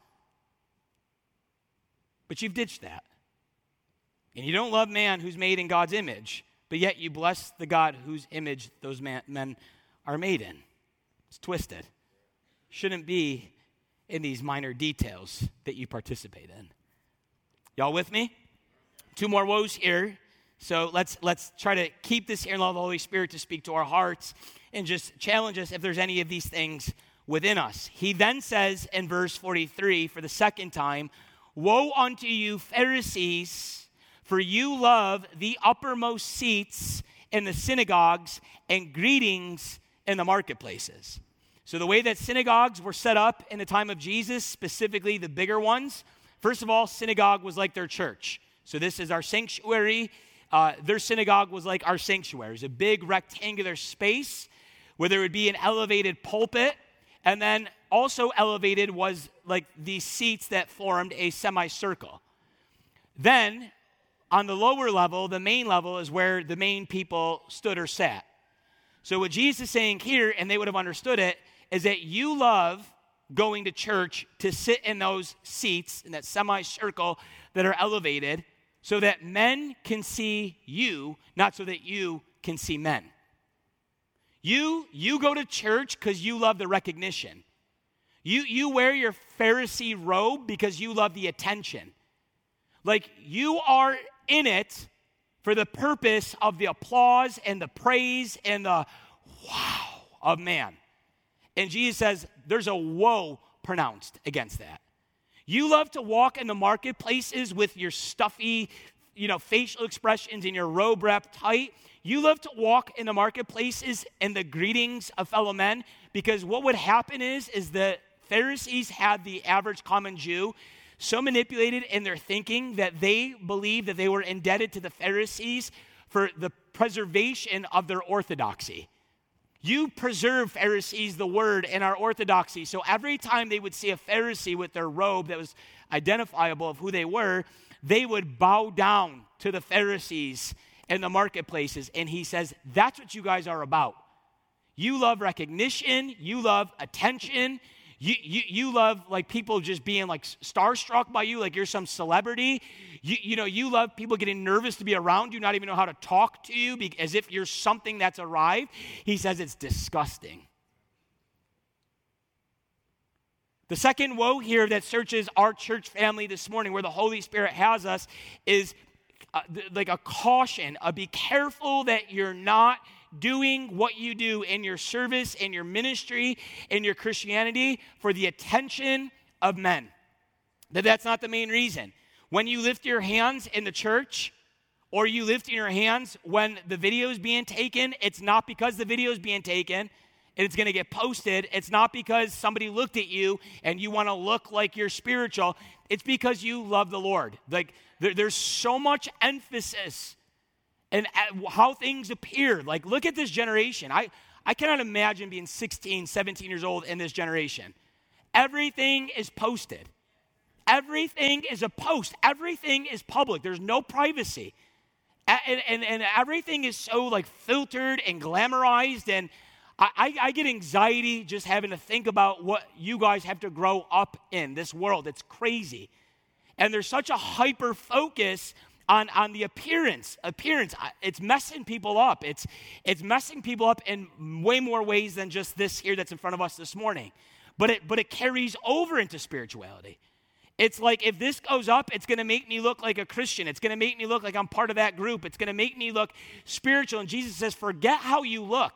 But you've ditched that. And you don't love man who's made in God's image, but yet you bless the God whose image those man, men are made in. It's twisted. Shouldn't be in these minor details that you participate in. Y'all with me? Two more woes here. So let's let's try to keep this here and allow the Holy Spirit to speak to our hearts and just challenge us if there's any of these things within us. He then says in verse forty-three for the second time, "Woe unto you, Pharisees, for you love the uppermost seats in the synagogues and greetings in the marketplaces." So the way that synagogues were set up in the time of Jesus, specifically the bigger ones, first of all, synagogue was like their church. So this is our sanctuary. Uh, their synagogue was like our sanctuary. It was a big rectangular space where there would be an elevated pulpit, and then also elevated was like these seats that formed a semicircle. Then, on the lower level, the main level is where the main people stood or sat. So what Jesus is saying here, and they would have understood it, is that you love going to church to sit in those seats, in that semicircle that are elevated, so that men can see you, not so that you can see men. You, you go to church because you love the recognition. You, you wear your Pharisee robe because you love the attention. Like, you are in it for the purpose of the applause and the praise and the wow of man. And Jesus says there's a woe pronounced against that. You love to walk in the marketplaces with your stuffy, you know, facial expressions and your robe wrapped tight. You love to walk in the marketplaces and the greetings of fellow men, because what would happen is, is the Pharisees had the average common Jew so manipulated in their thinking that they believed that they were indebted to the Pharisees for the preservation of their orthodoxy. You preserve, Pharisees, the word in our orthodoxy. So every time they would see a Pharisee with their robe that was identifiable of who they were, they would bow down to the Pharisees in the marketplaces. And he says, that's what you guys are about. You love recognition. You love attention. You, you, you love like people just being like starstruck by you, like you're some celebrity. You, you know, you love people getting nervous to be around you, not even know how to talk to you, be, as if you're something that's arrived. He says it's disgusting. The second woe here that searches our church family this morning, where the Holy Spirit has us, is uh, th- like a caution, a be careful that you're not doing what you do in your service, in your ministry, in your Christianity for the attention of men. That that's not the main reason. When you lift your hands in the church, or you lift your hands when the video is being taken, it's not because the video is being taken and it's going to get posted. It's not because somebody looked at you and you want to look like you're spiritual. It's because you love the Lord. Like there, there's so much emphasis and how things appear. Like, look at this generation. I, I cannot imagine being sixteen, seventeen years old in this generation. Everything is posted. Everything is a post. Everything is public. There's no privacy. And, and, and everything is so, like, filtered and glamorized. And I, I, I get anxiety just having to think about what you guys have to grow up in, this world. It's crazy. And there's such a hyper focus On, on the appearance, appearance, it's messing people up. It's, it's messing people up in way more ways than just this here that's in front of us this morning. But it, but it carries over into spirituality. It's like if this goes up, it's going to make me look like a Christian. It's going to make me look like I'm part of that group. It's going to make me look spiritual. And Jesus says, forget how you look.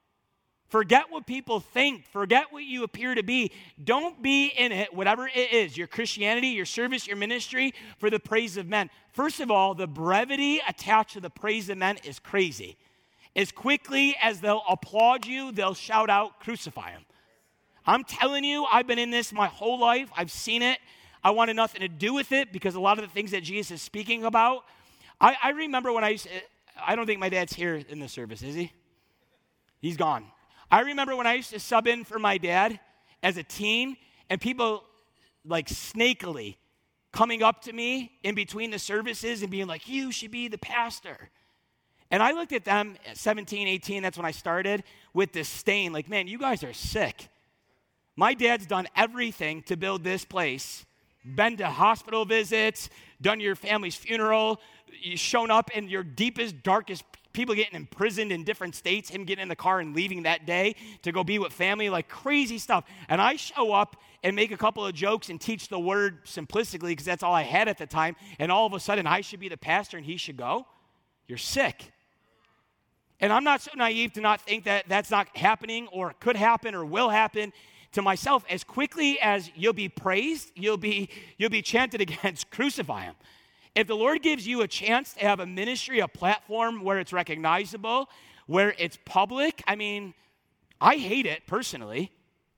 Forget what people think. Forget what you appear to be. Don't be in it, whatever it is, your Christianity, your service, your ministry, for the praise of men. First of all, the brevity attached to the praise of men is crazy. As quickly as they'll applaud you, they'll shout out, crucify him. I'm telling you, I've been in this my whole life. I've seen it. I wanted nothing to do with it because a lot of the things that Jesus is speaking about. I, I remember when I used to, I don't think my dad's here in the service, is he? He's gone. I remember when I used to sub in for my dad as a teen, and people like snakily coming up to me in between the services and being like, you should be the pastor. And I looked at them at seventeen, eighteen, that's when I started, with disdain, like, man, you guys are sick. My dad's done everything to build this place, been to hospital visits, done your family's funeral, you've shown up in your deepest, darkest, people getting imprisoned in different states, him getting in the car and leaving that day to go be with family, like crazy stuff. And I show up and make a couple of jokes and teach the word simplistically because that's all I had at the time, and all of a sudden I should be the pastor and he should go? You're sick. And I'm not so naive to not think that that's not happening or could happen or will happen to myself. As quickly as you'll be praised, you'll be, you'll be chanted against, crucify him. If the Lord gives you a chance to have a ministry, a platform where it's recognizable, where it's public, I mean, I hate it personally.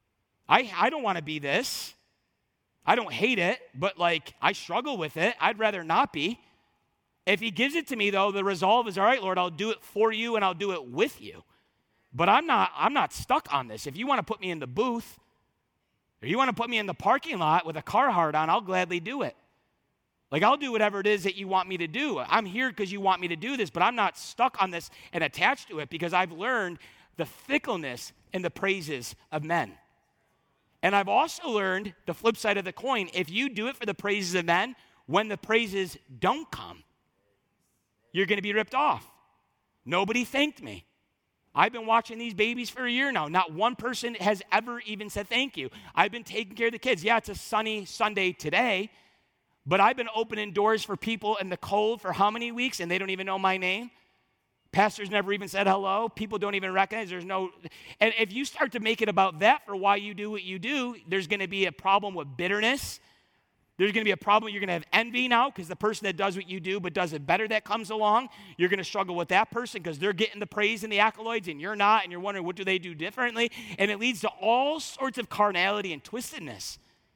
I, I don't want to be this. I don't hate it, but like I struggle with it. I'd rather not be. If he gives it to me, though, the resolve is, all right, Lord, I'll do it for you and I'll do it with you. But I'm not, I'm not stuck on this. If you want to put me in the booth or you want to put me in the parking lot with a Carhartt on, I'll gladly do it. Like, I'll do whatever it is that you want me to do. I'm here because you want me to do this, but I'm not stuck on this and attached to it because I've learned the fickleness and the praises of men. And I've also learned the flip side of the coin. If you do it for the praises of men, when the praises don't come, you're going to be ripped off. Nobody thanked me. I've been watching these babies for a year now. Not one person has ever even said thank you. I've been taking care of the kids. Yeah, it's a sunny Sunday today, but I've been opening doors for people in the cold for how many weeks, and they don't even know my name? Pastors never even said hello. People don't even recognize. There's no, and if you start to make it about that for why you do what you do, there's going to be a problem with bitterness. There's going to be a problem. You're going to have envy now because the person that does what you do but does it better that comes along, you're going to struggle with that person because they're getting the praise and the accolades and you're not, and you're wondering what do they do differently, and it leads to all sorts of carnality and twistedness.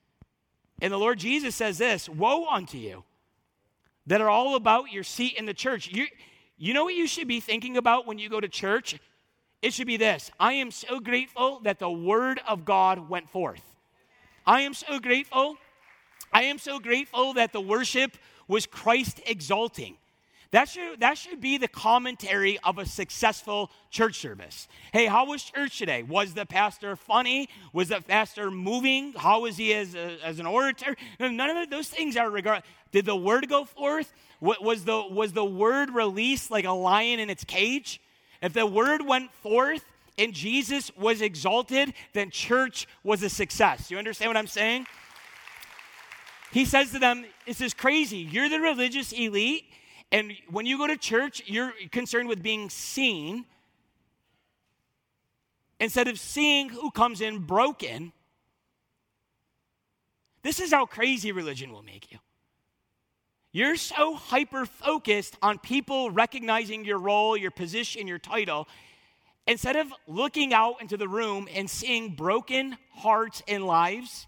And the Lord Jesus says this, woe unto you that are all about your seat in the church. You, you know what you should be thinking about when you go to church? It should be this, I am so grateful that the word of God went forth. I am so grateful I am so grateful that the worship was Christ exalting. That should, that should be the commentary of a successful church service. Hey, how was church today? Was the pastor funny? Was the pastor moving? How was he as, a, as an orator? None of those things are regarded. Did the word go forth? Was the, was the word released like a lion in its cage? If the word went forth and Jesus was exalted, then church was a success. You understand what I'm saying? He says to them, this is crazy. You're the religious elite, and when you go to church, you're concerned with being seen instead of seeing who comes in broken. This is how crazy religion will make you. You're so hyper-focused on people recognizing your role, your position, your title, instead of looking out into the room and seeing broken hearts and lives.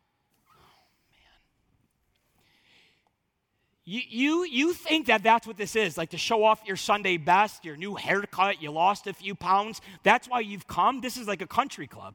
You, you you think that that's what this is, like to show off your Sunday best, your new haircut, you lost a few pounds. That's why you've come. This is like a country club.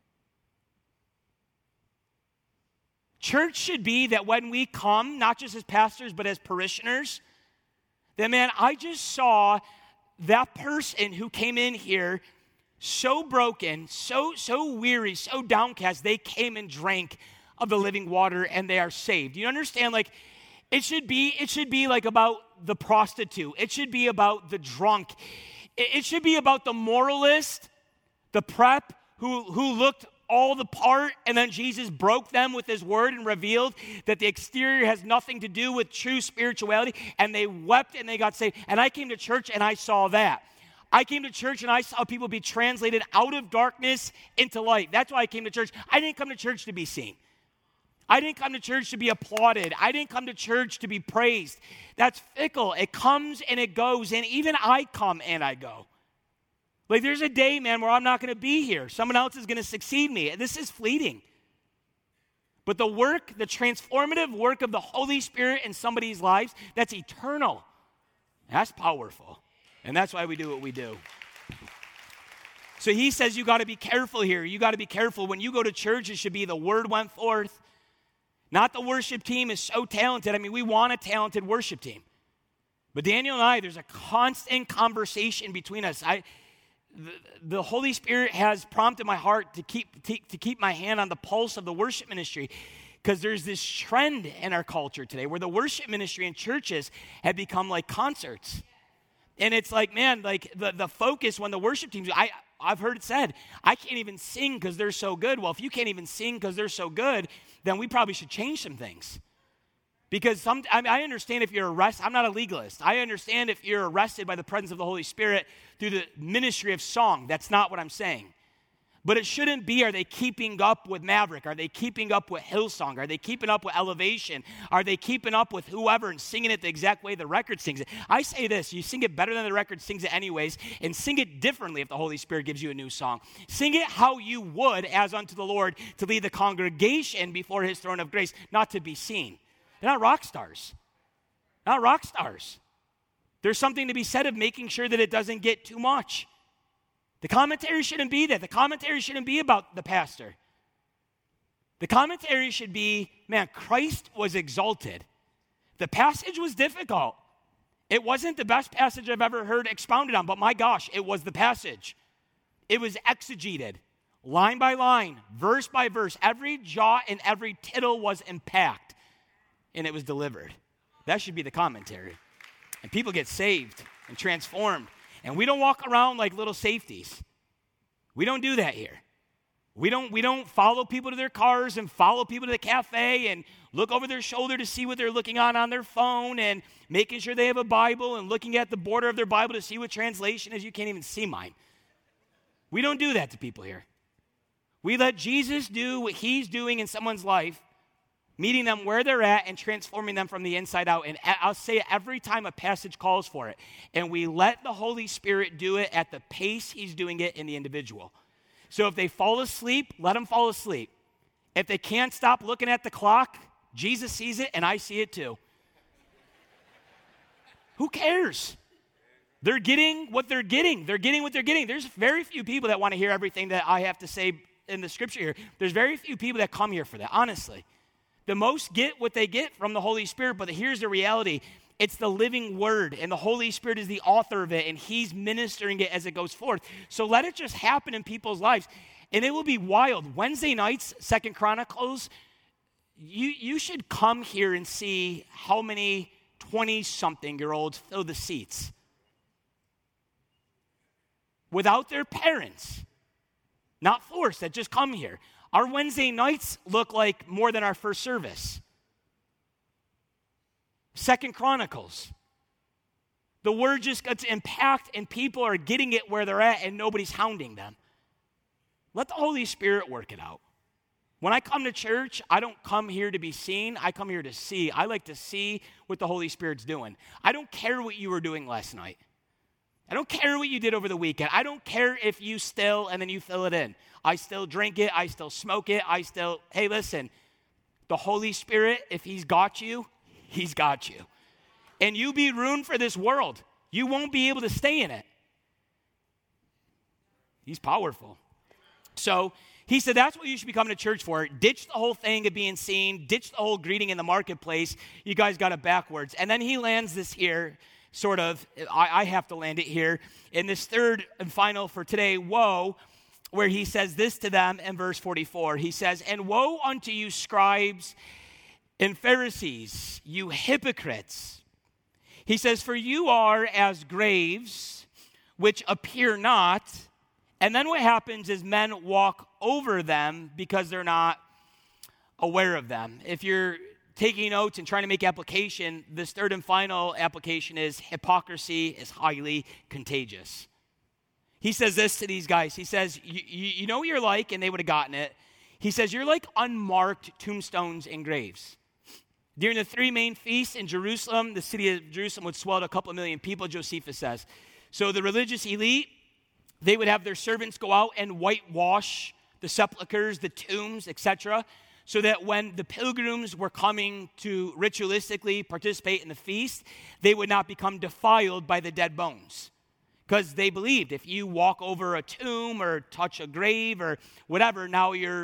Church should be that when we come, not just as pastors, but as parishioners, that, man, I just saw that person who came in here so broken, so, so weary, so downcast, they came and drank of the living water and they are saved. You understand, like, It should be, it should be like about the prostitute. It should be about the drunk. It, it should be about the moralist, the prep, who, who looked all the part, and then Jesus broke them with his word and revealed that the exterior has nothing to do with true spirituality, and they wept and they got saved. And I came to church and I saw that. I came to church and I saw people be translated out of darkness into light. That's why I came to church. I didn't come to church to be seen. I didn't come to church to be applauded. I didn't come to church to be praised. That's fickle. It comes and it goes, and even I come and I go. Like, there's a day, man, where I'm not going to be here. Someone else is going to succeed me. This is fleeting. But the work, the transformative work of the Holy Spirit in somebody's lives, that's eternal. That's powerful. And that's why we do what we do. So he says you got to be careful here. You got to be careful. When you go to church, it should be the word went forth. Not the worship team is so talented. I mean, we want a talented worship team. But Daniel and I, there's a constant conversation between us. I, the, the Holy Spirit has prompted my heart to keep, to, to keep my hand on the pulse of the worship ministry, because there's this trend in our culture today where the worship ministry in churches have become like concerts. And it's like, man, like the, the focus when the worship teams, I, I've heard it said, I can't even sing because they're so good. Well, if you can't even sing because they're so good, then we probably should change some things. Because some, I, mean, I understand if you're arrested, I'm not a legalist. I understand if you're arrested by the presence of the Holy Spirit through the ministry of song. That's not what I'm saying. But it shouldn't be, are they keeping up with Maverick? Are they keeping up with Hillsong? Are they keeping up with Elevation? Are they keeping up with whoever and singing it the exact way the record sings it? I say this, you sing it better than the record sings it anyways, and sing it differently if the Holy Spirit gives you a new song. Sing it how you would as unto the Lord, to lead the congregation before his throne of grace, not to be seen. They're not rock stars. Not rock stars. There's something to be said of making sure that it doesn't get too much. The commentary shouldn't be that. The commentary shouldn't be about the pastor. The commentary should be, man, Christ was exalted. The passage was difficult. It wasn't the best passage I've ever heard expounded on, but my gosh, it was the passage. It was exegeted, line by line, verse by verse. Every jot and every tittle was unpacked, and it was delivered. That should be the commentary. And people get saved and transformed. And we don't walk around like little safeties. We don't do that here. We don't, we don't follow people to their cars and follow people to the cafe and look over their shoulder to see what they're looking on on their phone and making sure they have a Bible and looking at the border of their Bible to see what translation is. You can't even see mine. We don't do that to people here. We let Jesus do what he's doing in someone's life, meeting them where they're at and transforming them from the inside out. And I'll say it every time a passage calls for it. And we let the Holy Spirit do it at the pace he's doing it in the individual. So if they fall asleep, let them fall asleep. If they can't stop looking at the clock, Jesus sees it and I see it too. Who cares? They're getting what they're getting. They're getting what they're getting. There's very few people that want to hear everything that I have to say in the scripture here. There's very few people that come here for that, honestly. The most get what they get from the Holy Spirit, but here's the reality. It's the living word, and the Holy Spirit is the author of it, and he's ministering it as it goes forth. So let it just happen in people's lives, and it will be wild. Wednesday nights, Second Chronicles, you, you should come here and see how many twenty-something-year-olds fill the seats without their parents, not forced, that just come here. Our Wednesday nights look like more than our first service. Second Chronicles. The word just gets impacted and people are getting it where they're at and nobody's hounding them. Let the Holy Spirit work it out. When I come to church, I don't come here to be seen. I come here to see. I like to see what the Holy Spirit's doing. I don't care what you were doing last night. I don't care what you did over the weekend. I don't care if you still and then you fill it in. I still drink it. I still smoke it. I still, hey, listen, the Holy Spirit, if he's got you, he's got you. And you be ruined for this world. You won't be able to stay in it. He's powerful. So he said that's what you should be coming to church for. Ditch the whole thing of being seen. Ditch the whole greeting in the marketplace. You guys got it backwards. And then he lands this here. Sort of, I, I have to land it here, in this third and final for today, woe, where he says this to them in verse forty-four. He says, and woe unto you scribes and Pharisees, you hypocrites. He says, for you are as graves which appear not, and then what happens is men walk over them because they're not aware of them. If you're taking notes and trying to make application, this third and final application is hypocrisy is highly contagious. He says this to these guys. He says, you, you, you know what you're like, and they would have gotten it. He says, you're like unmarked tombstones and graves. During the three main feasts in Jerusalem, the city of Jerusalem would swell to a couple of million people, Josephus says. So the religious elite, they would have their servants go out and whitewash the sepulchres, the tombs, et cetera, so that when the pilgrims were coming to ritualistically participate in the feast, they would not become defiled by the dead bones. Because they believed if you walk over a tomb or touch a grave or whatever, now you're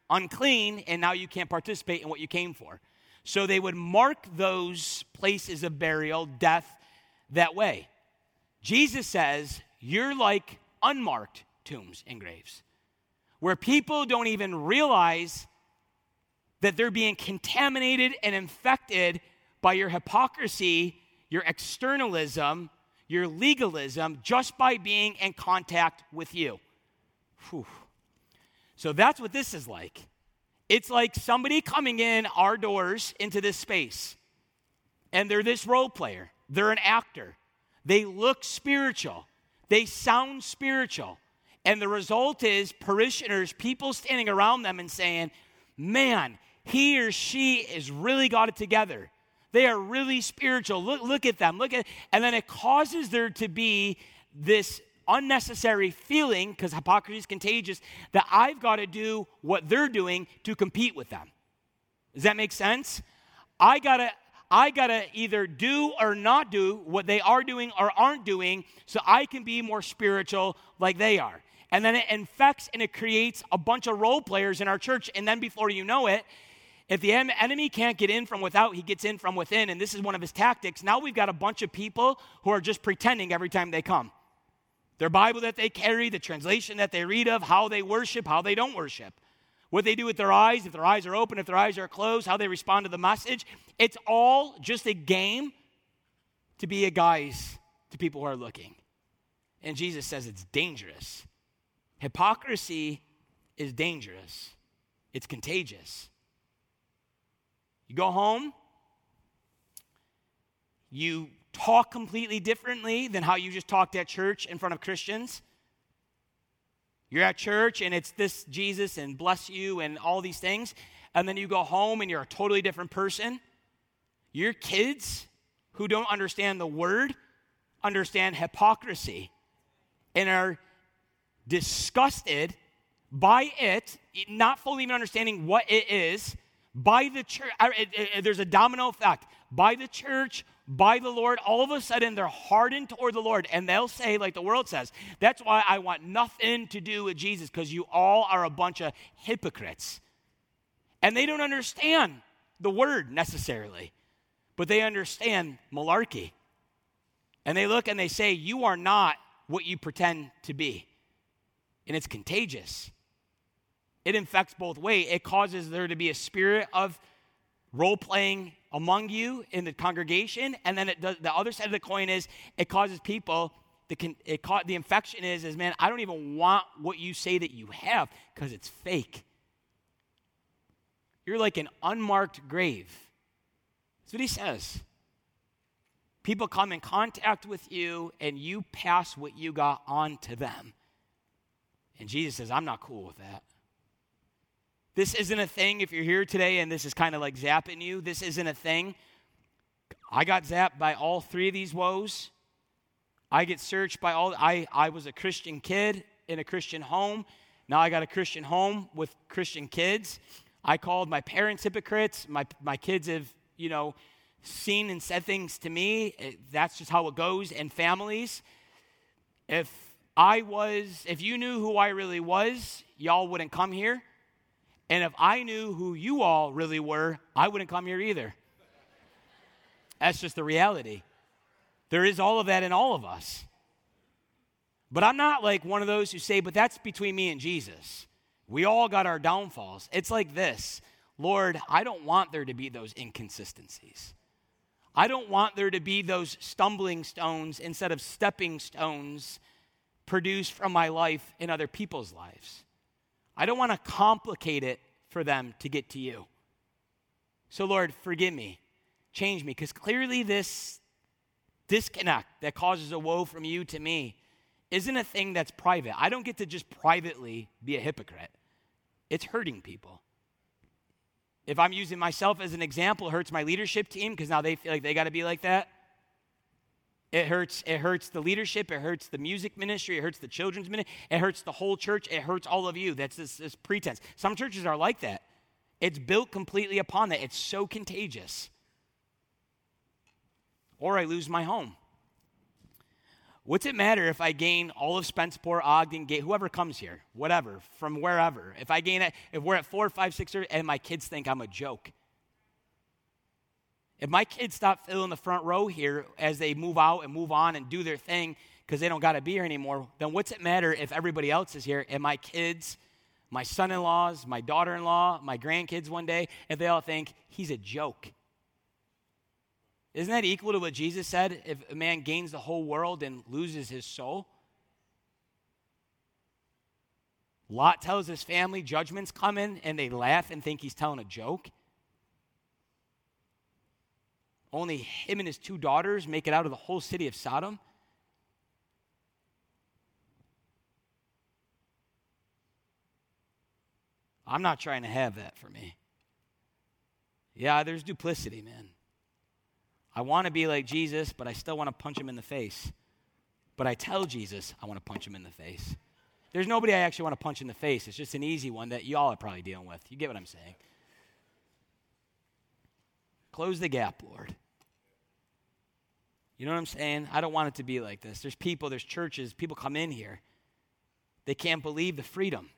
unclean, and now you can't participate in what you came for. So they would mark those places of burial, death, that way. Jesus says, you're like unmarked tombs and graves, where people don't even realize that they're being contaminated and infected by your hypocrisy, your externalism, your legalism, just by being in contact with you. Whew. So that's what this is like. It's like somebody coming in our doors into this space, and they're this role player. They're an actor. They look spiritual. They sound spiritual. And the result is parishioners, people standing around them and saying, man, he or she has really got it together. They are really spiritual. Look, look at them. Look at, and then it causes there to be this unnecessary feeling, because hypocrisy is contagious, that I've got to do what they're doing to compete with them. Does that make sense? I gotta, I gotta either do or not do what they are doing or aren't doing, so I can be more spiritual like they are. And then it infects and it creates a bunch of role players in our church. And then before you know it, if the enemy can't get in from without, he gets in from within. And this is one of his tactics. Now we've got a bunch of people who are just pretending every time they come. Their Bible that they carry, the translation that they read of, how they worship, how they don't worship. What they do with their eyes, if their eyes are open, if their eyes are closed, how they respond to the message. It's all just a game to be a guise to people who are looking. And Jesus says it's dangerous. Hypocrisy is dangerous. It's contagious. You go home, you talk completely differently than how you just talked at church in front of Christians. You're at church and it's this Jesus and bless you and all these things. And then you go home and you're a totally different person. Your kids who don't understand the word understand hypocrisy and are disgusted by it, not fully even understanding what it is, by the church. There's a domino effect. By the church, by the Lord, all of a sudden they're hardened toward the Lord, and they'll say, like the world says, that's why I want nothing to do with Jesus, because you all are a bunch of hypocrites. And they don't understand the word necessarily, but they understand malarkey. And they look and they say, you are not what you pretend to be. And it's contagious. It infects both ways. It causes there to be a spirit of role-playing among you in the congregation, and then it does, the other side of the coin is it causes people, the, it ca- the infection is, is, man, I don't even want what you say that you have because it's fake. You're like an unmarked grave. That's what he says. People come in contact with you, and you pass what you got on to them. And Jesus says, I'm not cool with that. This isn't a thing if you're here today and this is kind of like zapping you. This isn't a thing. I got zapped by all three of these woes. I get searched by all. I, I was a Christian kid in a Christian home. Now I got a Christian home with Christian kids. I called my parents hypocrites. My, my kids have, you know, seen and said things to me. It, that's just how it goes in families. If I was, if you knew who I really was, y'all wouldn't come here. And if I knew who you all really were, I wouldn't come here either. That's just the reality. There is all of that in all of us. But I'm not like one of those who say, but that's between me and Jesus. We all got our downfalls. It's like this. Lord, I don't want there to be those inconsistencies. I don't want there to be those stumbling stones instead of stepping stones produced from my life in other people's lives. I don't want to complicate it for them to get to you. So, Lord, forgive me. Change me. Because clearly this disconnect that causes a woe from you to me isn't a thing that's private. I don't get to just privately be a hypocrite. It's hurting people. If I'm using myself as an example, it hurts my leadership team because now they feel like they got to be like that. It hurts, it hurts the leadership, it hurts the music ministry, it hurts the children's ministry, it hurts the whole church, it hurts all of you. That's this, this pretense. Some churches are like that. It's built completely upon that. It's so contagious. Or I lose my home. What's it matter if I gain all of Spenceport, Ogden, Gate, whoever comes here, whatever, from wherever. If I gain it, if we're at four, five, six, and my kids think I'm a joke. If my kids stop filling the front row here as they move out and move on and do their thing because they don't got to be here anymore, then what's it matter if everybody else is here and my kids, my son-in-laws, my daughter-in-law, my grandkids one day, if they all think he's a joke? Isn't that equal to what Jesus said? If a man gains the whole world and loses his soul? Lot tells his family judgments come in and they laugh and think he's telling a joke. Only him and his two daughters make it out of the whole city of Sodom. I'm not trying to have that for me. Yeah, there's duplicity, man. I want to be like Jesus, but I still want to punch him in the face. But I tell Jesus I want to punch him in the face. There's nobody I actually want to punch in the face. It's just an easy one that y'all are probably dealing with. You get what I'm saying? Close the gap, Lord. You know what I'm saying? I don't want it to be like this. There's people, there's churches, people come in here. They can't believe the freedom.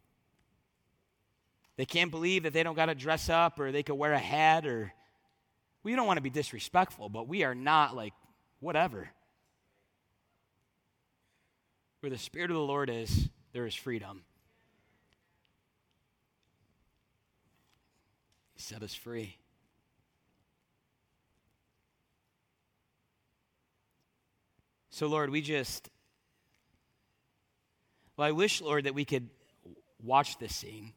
They can't believe that they don't got to dress up or they could wear a hat or... We don't want to be disrespectful, but we are not like whatever. Where the Spirit of the Lord is, there is freedom. He set us free. So, Lord, we just, well, I wish, Lord, that we could watch this scene.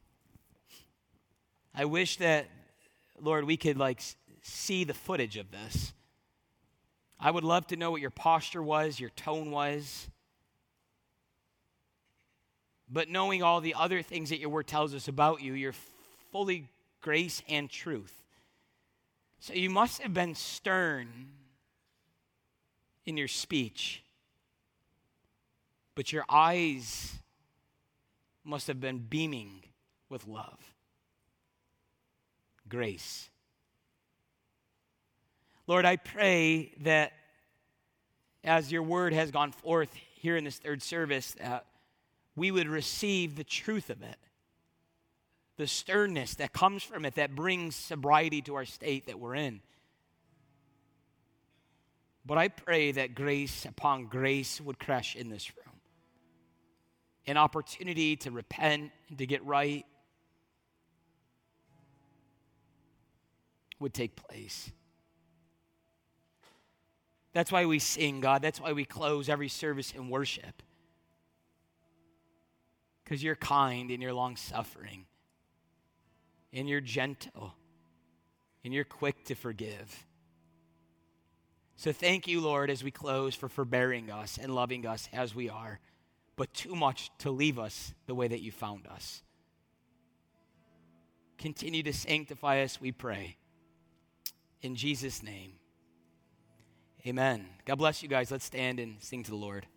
I wish that, Lord, we could like see the footage of this. I would love to know what your posture was, your tone was. But knowing all the other things that your word tells us about you, you're fully grace and truth. So you must have been stern in your speech, but your eyes must have been beaming with love, grace. Lord, I pray that as your word has gone forth here in this third service, that we would receive the truth of it, the sternness that comes from it, that brings sobriety to our state that we're in. But I pray that grace upon grace would crash in this room. An opportunity to repent and to get right would take place. That's why we sing, God. That's why we close every service in worship. Because you're kind and you're long-suffering. And you're gentle. And you're quick to forgive. So thank you, Lord, as we close for forbearing us and loving us as we are. But too much to leave us the way that you found us. Continue to sanctify us, we pray. In Jesus' name. Amen. God bless you guys. Let's stand and sing to the Lord.